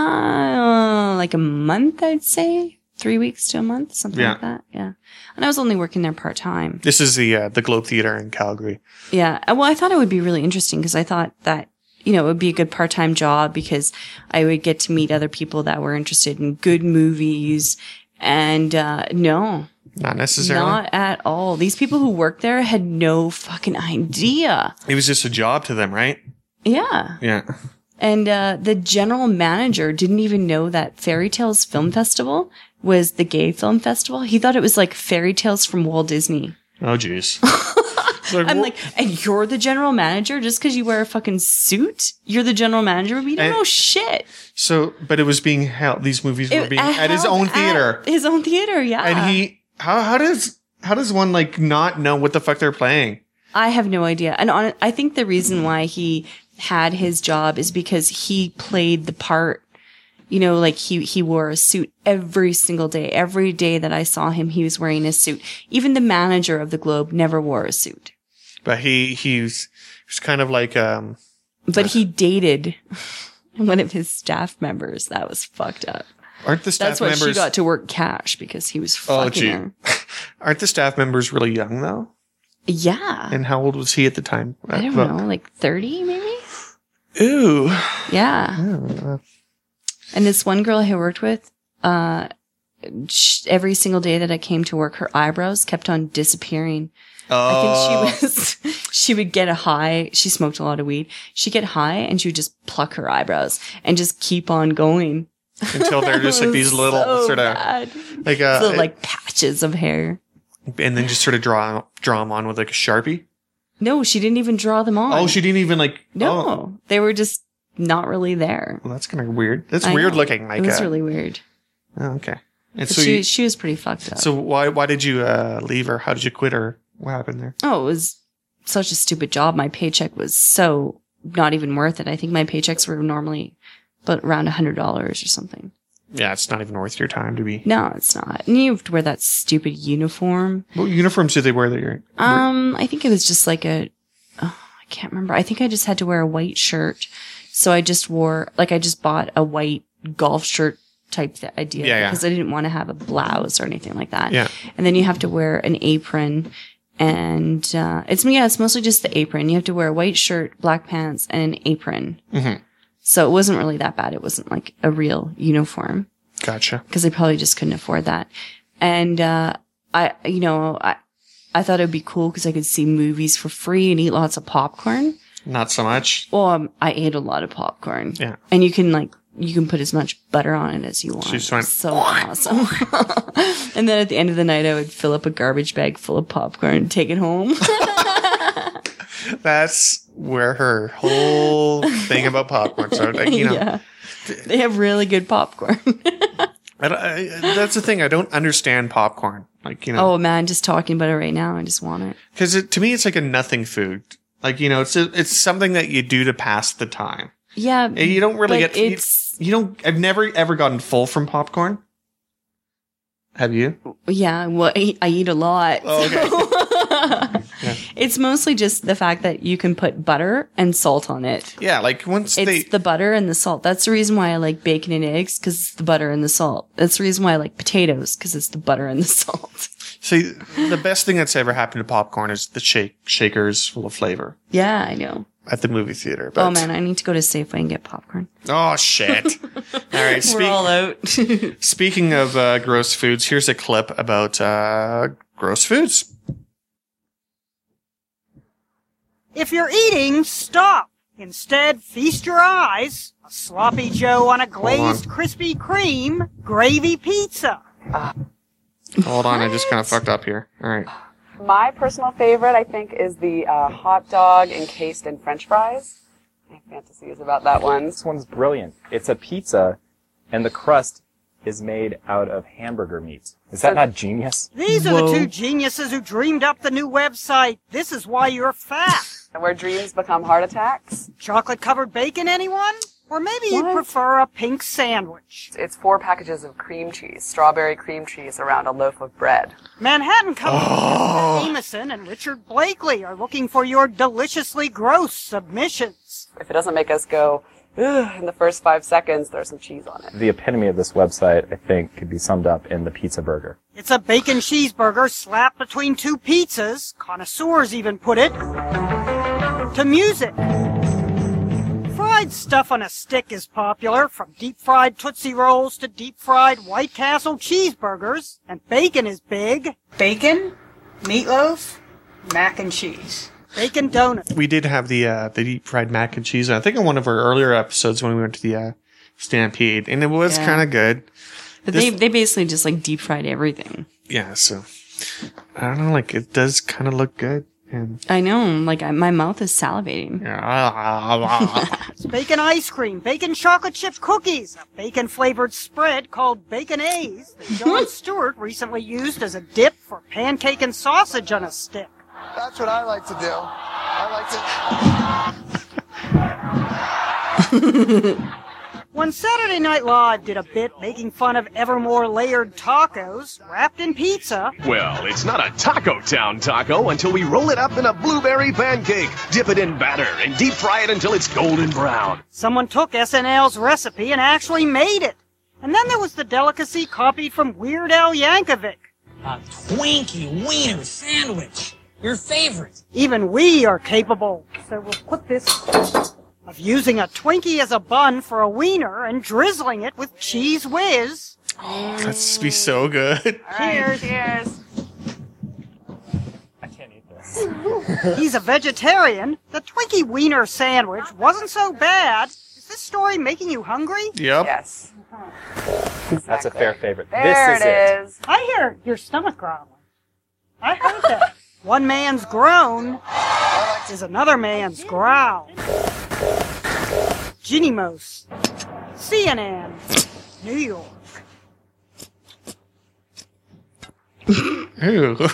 Uh, like a month, I'd say. Three weeks to a month, something Yeah. like that. Yeah. And I was only working there part time. This is the uh, the Globe Theater in Calgary. Yeah. Uh, Well, I thought it would be really interesting because I thought that, you know, it would be a good part time job because I would get to meet other people that were interested in good movies. And uh, no, Not necessarily. not at all. These people who worked there had no fucking idea. It was just a job to them, right? Yeah. Yeah. And uh, the general manager didn't even know that Fairy Tales Film Festival was the gay film festival. He thought it was like Fairy Tales from Walt Disney. Oh, jeez. like, I'm wh- like, and you're the general manager just because you wear a fucking suit? You're the general manager? We don't And- know shit. so, but it was being held. These movies were It- being at his held own theater, at his own theater, yeah. and he. How how does how does one like not know what the fuck they're playing? I have no idea. And on, I think the reason why he had his job is because he played the part. You know, like he, he wore a suit every single day. Every day that I saw him, he was wearing a suit. Even the manager of the Globe never wore a suit. But he he's he's kind of like um. But he dated one of his staff members. That was fucked up. Aren't the staff That's why members? she got to work cash because he was oh, fucking gee. her. Aren't the staff members really young though? Yeah. And how old was he at the time? I don't Well, know, like thirty maybe? Ooh. Yeah. Yeah. And this one girl I had worked with, uh, sh- every single day that I came to work, her eyebrows kept on disappearing. Oh. I think she was, she would get a high. She smoked a lot of weed. She'd get high and she would just pluck her eyebrows and just keep on going. Until they're just like It these was little so sort of bad. like uh, Little, like patches of hair. and then just sort of draw draw them on with like a Sharpie. No, she didn't even draw them on. Oh, she didn't even like. No, Oh. they were just not really there. Well, that's kind of weird. That's I weird know. looking. Like it was uh, really weird. Oh, okay. And But so, she you, she was pretty fucked up. so why why did you uh, leave her? How did you quit her? What happened there? oh, it was such a stupid job. My paycheck was so not even worth it. I think my paychecks were normally but around a hundred dollars or something. Yeah, it's not even worth your time to be. No, it's not. And you have to wear that stupid uniform. What uniforms did they wear that you're? Um, I think it was just like a, oh, I can't remember. I think I just had to wear a white shirt. So I just wore, like I just bought a white golf shirt type th- idea. Yeah, yeah. Because I didn't want to have a blouse or anything like that. Yeah. And then you have to wear an apron. And, uh, it's, yeah, it's mostly just the apron. You have to wear a white shirt, black pants, and an apron. Mhm. So it wasn't really that bad. It wasn't like a real uniform. Gotcha. Because I probably just couldn't afford that. And, uh, I, you know, I, I thought it'd be cool because I could see movies for free and eat lots of popcorn. Not so much. Well, um, I ate a lot of popcorn. Yeah. And you can like, you can put as much butter on it as you want. So you just went, so awesome. And then at the end of the night, I would fill up a garbage bag full of popcorn and take it home. That's where her whole thing about popcorn started. You know, Yeah. They have really good popcorn. I don't, I, that's the thing. I don't understand popcorn. Like, you know, Oh man, just talking about it right now. I just want it. because it, to me, it's like a nothing food. Like, you know, it's a, it's something that you do to pass the time. Yeah. You don't really but get. You, it's, you don't. I've never ever gotten full from popcorn. Have you? yeah. Well, I eat, I eat a lot. Oh, okay. Yeah. It's mostly just the fact that you can put butter and salt on it. Yeah, like once It's they. the butter and the salt. That's the reason why I like bacon and eggs, because it's the butter and the salt. That's the reason why I like potatoes, because it's the butter and the salt. See, the best thing that's ever happened to popcorn is the shake shakers full of flavor Yeah, I know. at the movie theater. But, Oh man, I need to go to Safeway and get popcorn. Oh shit! All right. We're Speak, all out. speaking of uh, gross foods, here's a clip about uh, gross foods. If you're eating, stop. Instead, feast your eyes. A sloppy Joe on a glazed Krispy Kreme gravy pizza. Hold on, I just kind of fucked up here. All right. My personal favorite, I think, is the uh, hot dog encased in French fries. My fantasy is about that one. This one's brilliant. It's a pizza, and the crust is made out of hamburger meat. Is that not genius? These are Whoa. the two geniuses who dreamed up the new website. This is why you're fat. Where dreams become heart attacks. Chocolate-covered bacon, anyone? Or maybe What? you'd prefer a pink sandwich. It's four packages of cream cheese, strawberry cream cheese around a loaf of bread. Manhattan Company, Oh. Jameson and Richard Blakely are looking for your deliciously gross submissions. If it doesn't make us go, ugh, in the first five seconds, there's some cheese on it. The epitome of this website, I think, could be summed up in the pizza burger. It's a bacon cheeseburger slapped between two pizzas, connoisseurs even put it, to music. Fried stuff on a stick is popular, from deep-fried Tootsie Rolls to deep-fried White Castle cheeseburgers, and bacon is big. Bacon, meatloaf, mac and cheese. Bacon donuts. We did have the uh, the deep fried mac and cheese. I think in one of our earlier episodes when we went to the uh, Stampede, and it was Yeah. kind of good. But This- they they basically just like deep fried everything. Yeah, so I don't know, like it does kind of look good, and I know, like I, my mouth is salivating. yeah. It's bacon ice cream, bacon chocolate chip cookies, a bacon-flavored spread called Bacon A's that Jon Stewart recently used as a dip for pancake and sausage on a stick. That's what I like to do. I like to... When Saturday Night Live did a bit making fun of ever more layered tacos wrapped in pizza, Well, it's not a Taco Town taco until we roll it up in a blueberry pancake, dip it in batter, and deep fry it until it's golden brown. someone took S N L's recipe and actually made it. And then there was the delicacy copied from Weird Al Yankovic. A Twinkie wiener sandwich. Your favorite. Even we are capable, so we'll put this, of using a Twinkie as a bun for a wiener and drizzling it with Cheese Whiz. That's be so good. Cheers, cheers. I can't eat this. He's a vegetarian. The Twinkie wiener sandwich wasn't so bad. Is this story making you hungry? Yep. Yes. That's a fair favorite. There this is it is. I hear your stomach growling. I heard that. One man's groan is another man's growl. Ginny Mose, C N N, New York. Ew.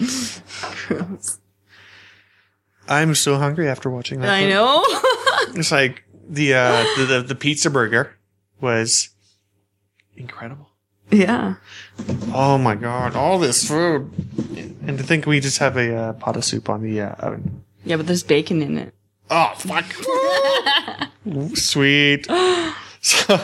I'm so hungry after watching that. I one. know. It's like the, uh, the the the pizza burger was incredible. Yeah. Oh my god, all this food, and to think we just have a uh, pot of soup on the uh, oven. Yeah, but there's bacon in it. Oh fuck! Sweet. So,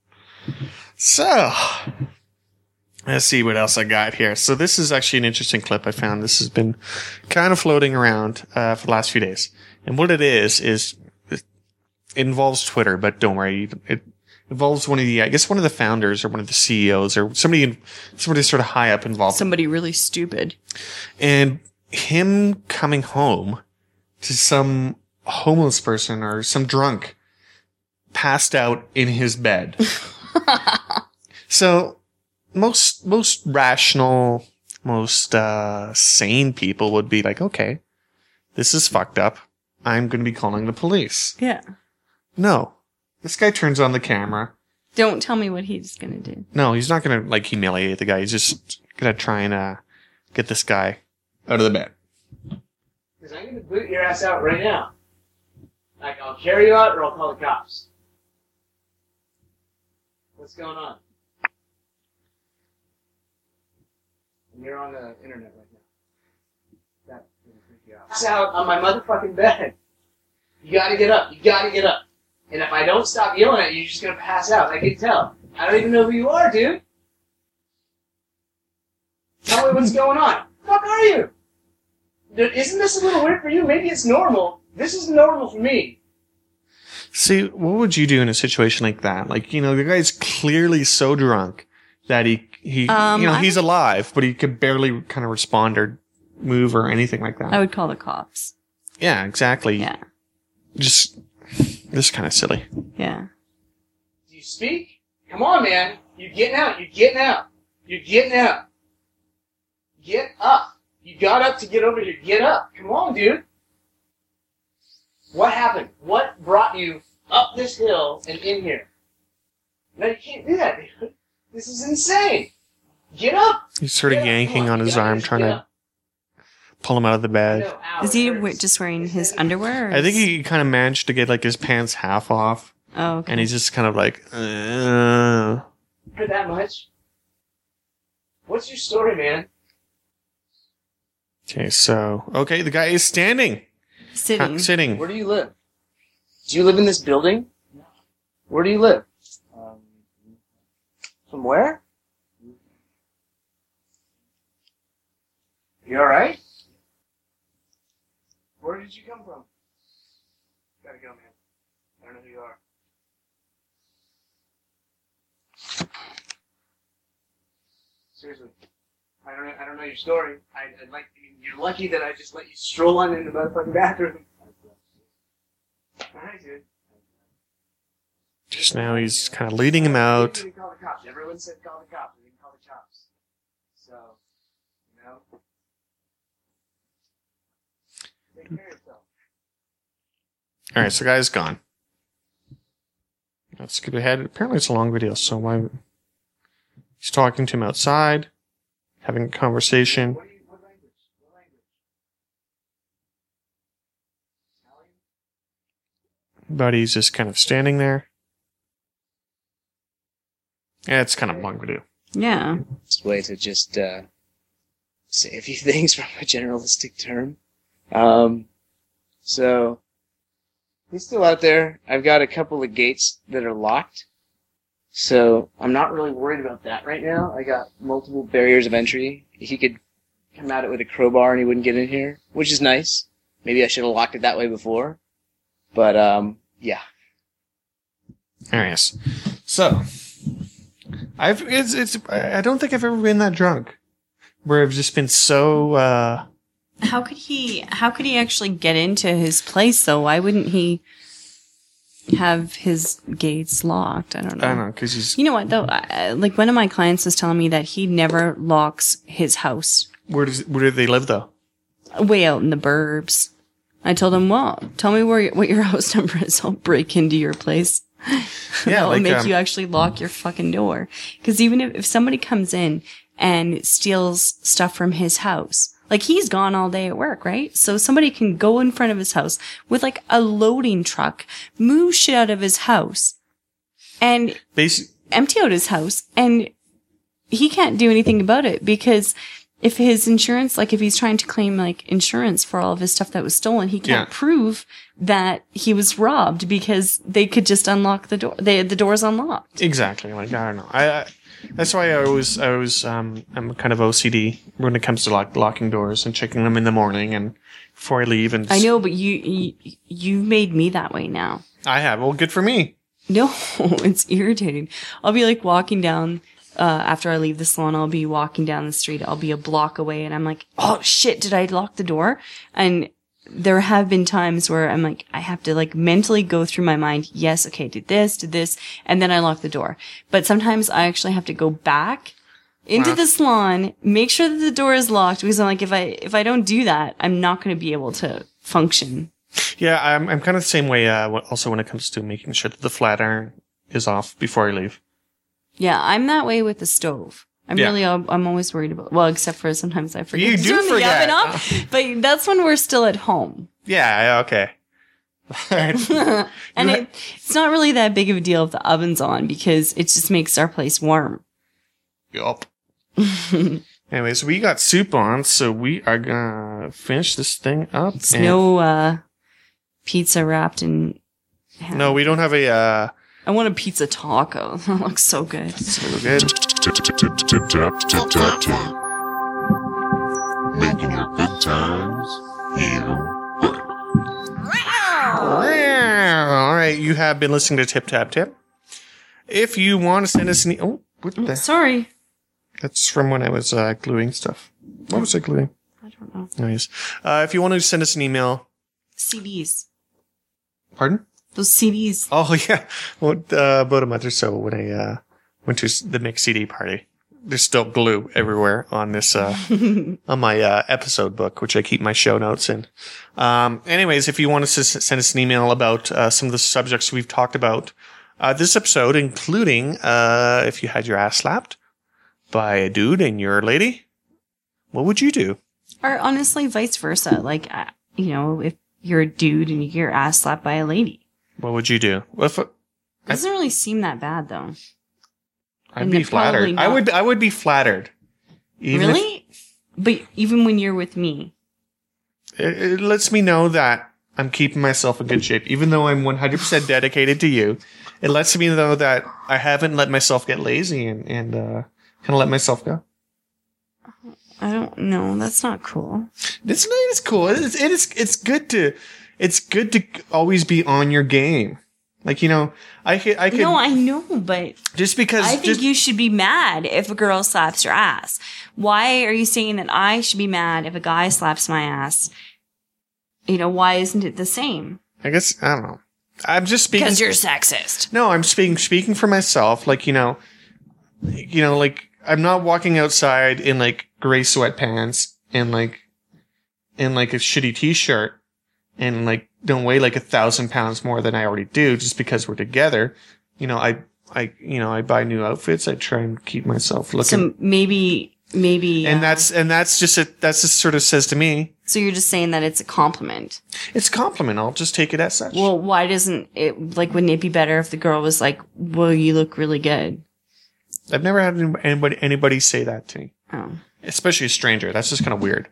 so let's see what else I got here. So this is actually an interesting clip I found. This has been kind of floating around uh, for the last few days, and what it is is it involves Twitter, but don't worry, it involves one of the I guess one of the founders or one of the C E Os or somebody somebody sort of high up involved. Somebody really stupid. And him coming home to some homeless person or some drunk passed out in his bed. So most most rational, most uh, sane people would be like, okay, this is fucked up. I'm going to be calling the police. Yeah. No. This guy turns on the camera. Don't tell me what he's gonna do. No, he's not going to like humiliate the guy. He's just going to try and uh, get this guy out of the bed. Because I'm going to boot your ass out right now. Like, I'll carry you out or I'll call the cops. What's going on? And you're on the internet right now. That will freak you out. Pass out on my motherfucking bed. You gotta get up. You gotta get up. And if I don't stop yelling at you, you're just gonna pass out. I can tell. I don't even know who you are, dude. Tell me what's going on. The fuck are you? Dude, isn't this a little weird for you? Maybe it's normal. This is normal for me. See, what would you do in a situation like that? Like, you know, the guy's clearly so drunk that he, he, Um, you know, I- he's alive, but he could barely kind of respond or move or anything like that. I would call the cops. Yeah, exactly. Yeah. Just, This is kind of silly. Yeah. Do you speak? Come on, man. You're getting out. You're getting out. You're getting out. Get up. You got up to get over here. Get up. Come on, dude. What happened? What brought you up this hill and in here? No, you can't do that, dude. This is insane. Get up. He's sort of yanking on his arm, trying to pull him out of the bed. Is he we- just wearing his underwear? Or I think is- he kind of managed to get like his pants half off. Oh, okay. And he's just kind of like, uh. For that much? What's your story, man? Okay, so, okay, the guy is standing. Sitting. Uh, sitting. Where do you live? Do you live in this building? Where do you live? Um, from where? You alright? Where did you come from? Gotta go, man. I don't know who you are. Seriously. I don't know, I don't know your story. I, I'd like, I mean, you're lucky that I just let you stroll on into the motherfucking bathroom. Alright, dude. Just now he's kind of leading him out. We didn't call the cops. Everyone said call the cops. We didn't call the cops. So, you know. Take care of yourself. Alright, so guy's gone. Let's skip ahead. Apparently it's a long video, so why... He's talking to him outside, having a conversation. What, do you, what language? What language? Italian? Buddy's just kind of standing there. Yeah, it's kind of a long video. Yeah. Best way to just uh, say a few things from a generalistic term. Um, so, he's still out there. I've got a couple of gates that are locked. So, I'm not really worried about that right now. I got multiple barriers of entry. He could come at it with a crowbar and he wouldn't get in here, which is nice. Maybe I should have locked it that way before. But, um, yeah. Alright, yes. So, I've, it's, it's, I don't think I've ever been that drunk. Where I've just been so, uh... How could he, how could he actually get into his place, though? Why wouldn't he have his gates locked? I don't know. I don't know, because he's... You know what, though? I, like, one of my clients was telling me that he never locks his house. Where does, where do they live, though? Way out in the burbs. I told him, well, tell me where your, what your house number is. I'll break into your place. Yeah, I'll like, make um, you actually lock your fucking door. Because even if, if somebody comes in and steals stuff from his house, like he's gone all day at work, right? So somebody can go in front of his house with like a loading truck, move shit out of his house, and Basi- empty out his house, and he can't do anything about it because if his insurance, like if he's trying to claim like insurance for all of his stuff that was stolen, he can't Yeah. prove that he was robbed because they could just unlock the door. They the door's unlocked. Exactly. Like, I don't know. I, I that's why I always, I always, um, I'm kind of O C D when it comes to lock, locking doors and checking them in the morning and before I leave. And I know, but you, you you made me that way now. I have. Well, good for me. No, it's irritating. I'll be like walking down, uh, after I leave the salon, I'll be walking down the street. I'll be a block away and I'm like, oh shit, did I lock the door? And there have been times where I'm like, I have to like mentally go through my mind. Yes. Okay. Did this, did this. And then I lock the door. But sometimes I actually have to go back into Wow. the salon, make sure that the door is locked because I'm like, if I, if I don't do that, I'm not going to be able to function. Yeah, I'm, I'm kind of the same way, uh, wh- also when it comes to making sure that the flat iron is off before I leave. Yeah, I'm that way with the stove. I'm Yeah. really, I'm always worried about, well, except for sometimes I forget You to do turn the forget. oven off, but that's when we're still at home. Yeah, yeah, okay. And it, it's not really that big of a deal if the oven's on because it just makes our place warm. Yup. Anyways, we got soup on, so we are gonna finish this thing up. It's and- no uh, pizza wrapped in ham. No, we don't have a, uh, I want a pizza taco. That looks so good. so good. Tip, tip, tip, tip, tap, tip, tap, tap. Making your good times even better. All right, you have been listening to Tip Tap Tip. If you want to send us an... E- oh, what the... Sorry. That's from when I was uh, gluing stuff. What was I gluing? I don't know. Nice. Uh, if you want to send us an email... C Ds. Pardon? Those C Ds. Oh, yeah. Well, uh, about a month or so when I uh, went to the mixed C D party. There's still glue everywhere on this, uh, on my uh, episode book, which I keep my show notes in. Um, anyways, if you want to s- send us an email about uh, some of the subjects we've talked about uh, this episode, including uh, if you had your ass slapped by a dude and you're a lady, what would you do? Or honestly, vice versa. Like, uh, you know, if you're a dude and you get your ass slapped by a lady. What would you do? What if, It doesn't really seem that bad, though. I'd And be they're probably flattered. I not. would. I would be flattered. Even if- Really? But even when you're with me. It, it lets me know that I'm keeping myself in good shape. Even though I'm one hundred percent dedicated to you, it lets me know that I haven't let myself get lazy and, and uh, kind of let myself go. I don't know. That's not cool. It's, it's cool. It's, it is, it's good to, it's good to always be on your game. Like, you know, I could, I could. No, I know, but just because I think just, you should be mad if a girl slaps your ass. Why are you saying that I should be mad if a guy slaps my ass? You know, why isn't it the same? I guess, I don't know. I'm just speaking. Because you're sexist. No, I'm speaking, speaking for myself. Like, you know, you know, like, I'm not walking outside in like gray sweatpants and like, in like a shitty t-shirt and like, don't weigh like a thousand pounds more than I already do just because we're together. You know, I, I, you know, I buy new outfits. I try and keep myself looking. So maybe, maybe. And uh, that's, and that's just a, that's just sort of says to me. So you're just saying that it's a compliment. It's a compliment. I'll just take it as such. Well, why doesn't it, like, wouldn't it be better if the girl was like, well, you look really good? I've never had anybody, anybody say that to me. Oh. Especially a stranger. That's just kind of weird.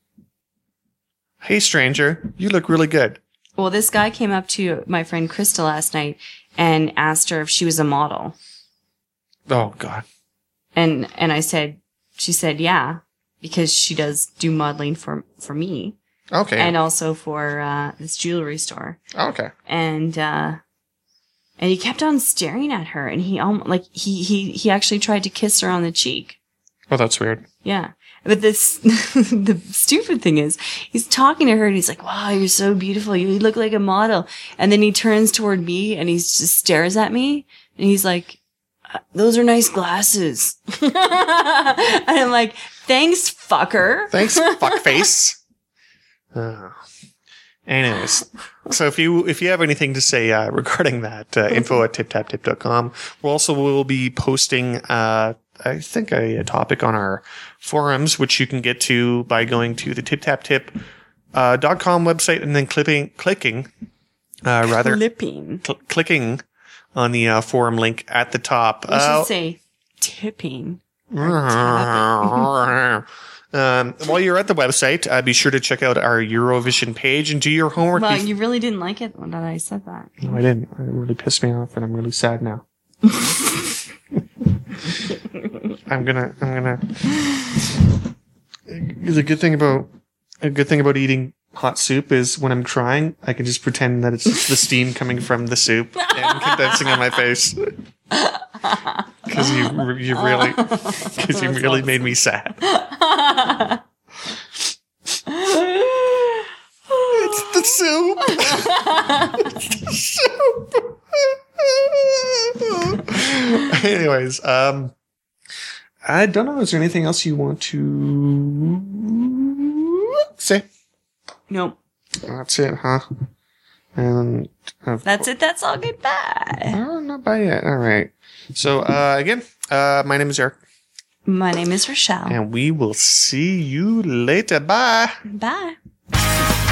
Hey, stranger, you look really good. Well, this guy came up to my friend Krista last night and asked her if she was a model. Oh, God. And, and I said, she said, yeah, because she does do modeling for, for me. Okay. And also for, uh, this jewelry store. Okay. And, uh, and he kept on staring at her and he, um, like, he, he, he actually tried to kiss her on the cheek. Oh, that's weird. Yeah. But this, the stupid thing is, he's talking to her and he's like, wow, you're so beautiful. You look like a model. And then he turns toward me and he just stares at me and he's like, those are nice glasses. And I'm like, thanks, fucker. Thanks, fuckface. Uh, anyways, so if you if you have anything to say uh, regarding that, uh, info at tip tap tip dot com. We also will be posting, uh, I think, a, a topic on our forums, which you can get to by going to the tip tap tip dot com website and then clipping, clicking, uh, rather clipping, cl- clicking on the uh, forum link at the top. You should Uh, say tipping. Um, while you're at the website, uh, be sure to check out our Eurovision page and do your homework. Well, bef- you really didn't like it when I said that. no, I didn't. It really pissed me off, and I'm really sad now. I'm gonna. I'm gonna. The good thing about a good thing about eating hot soup is when I'm crying, I can just pretend that it's the steam coming from the soup and condensing on my face. Because you, you really, because you really made me sad. It's the soup. It's the soup. Anyways, um, I don't know. Is there anything else you want to say? Nope. That's it, huh? And uh, That's it. That's all. Goodbye. Oh, not bye yet. All right. So uh, again, uh, my name is Eric, My name is Rochelle. and we will see you later. Bye. Bye.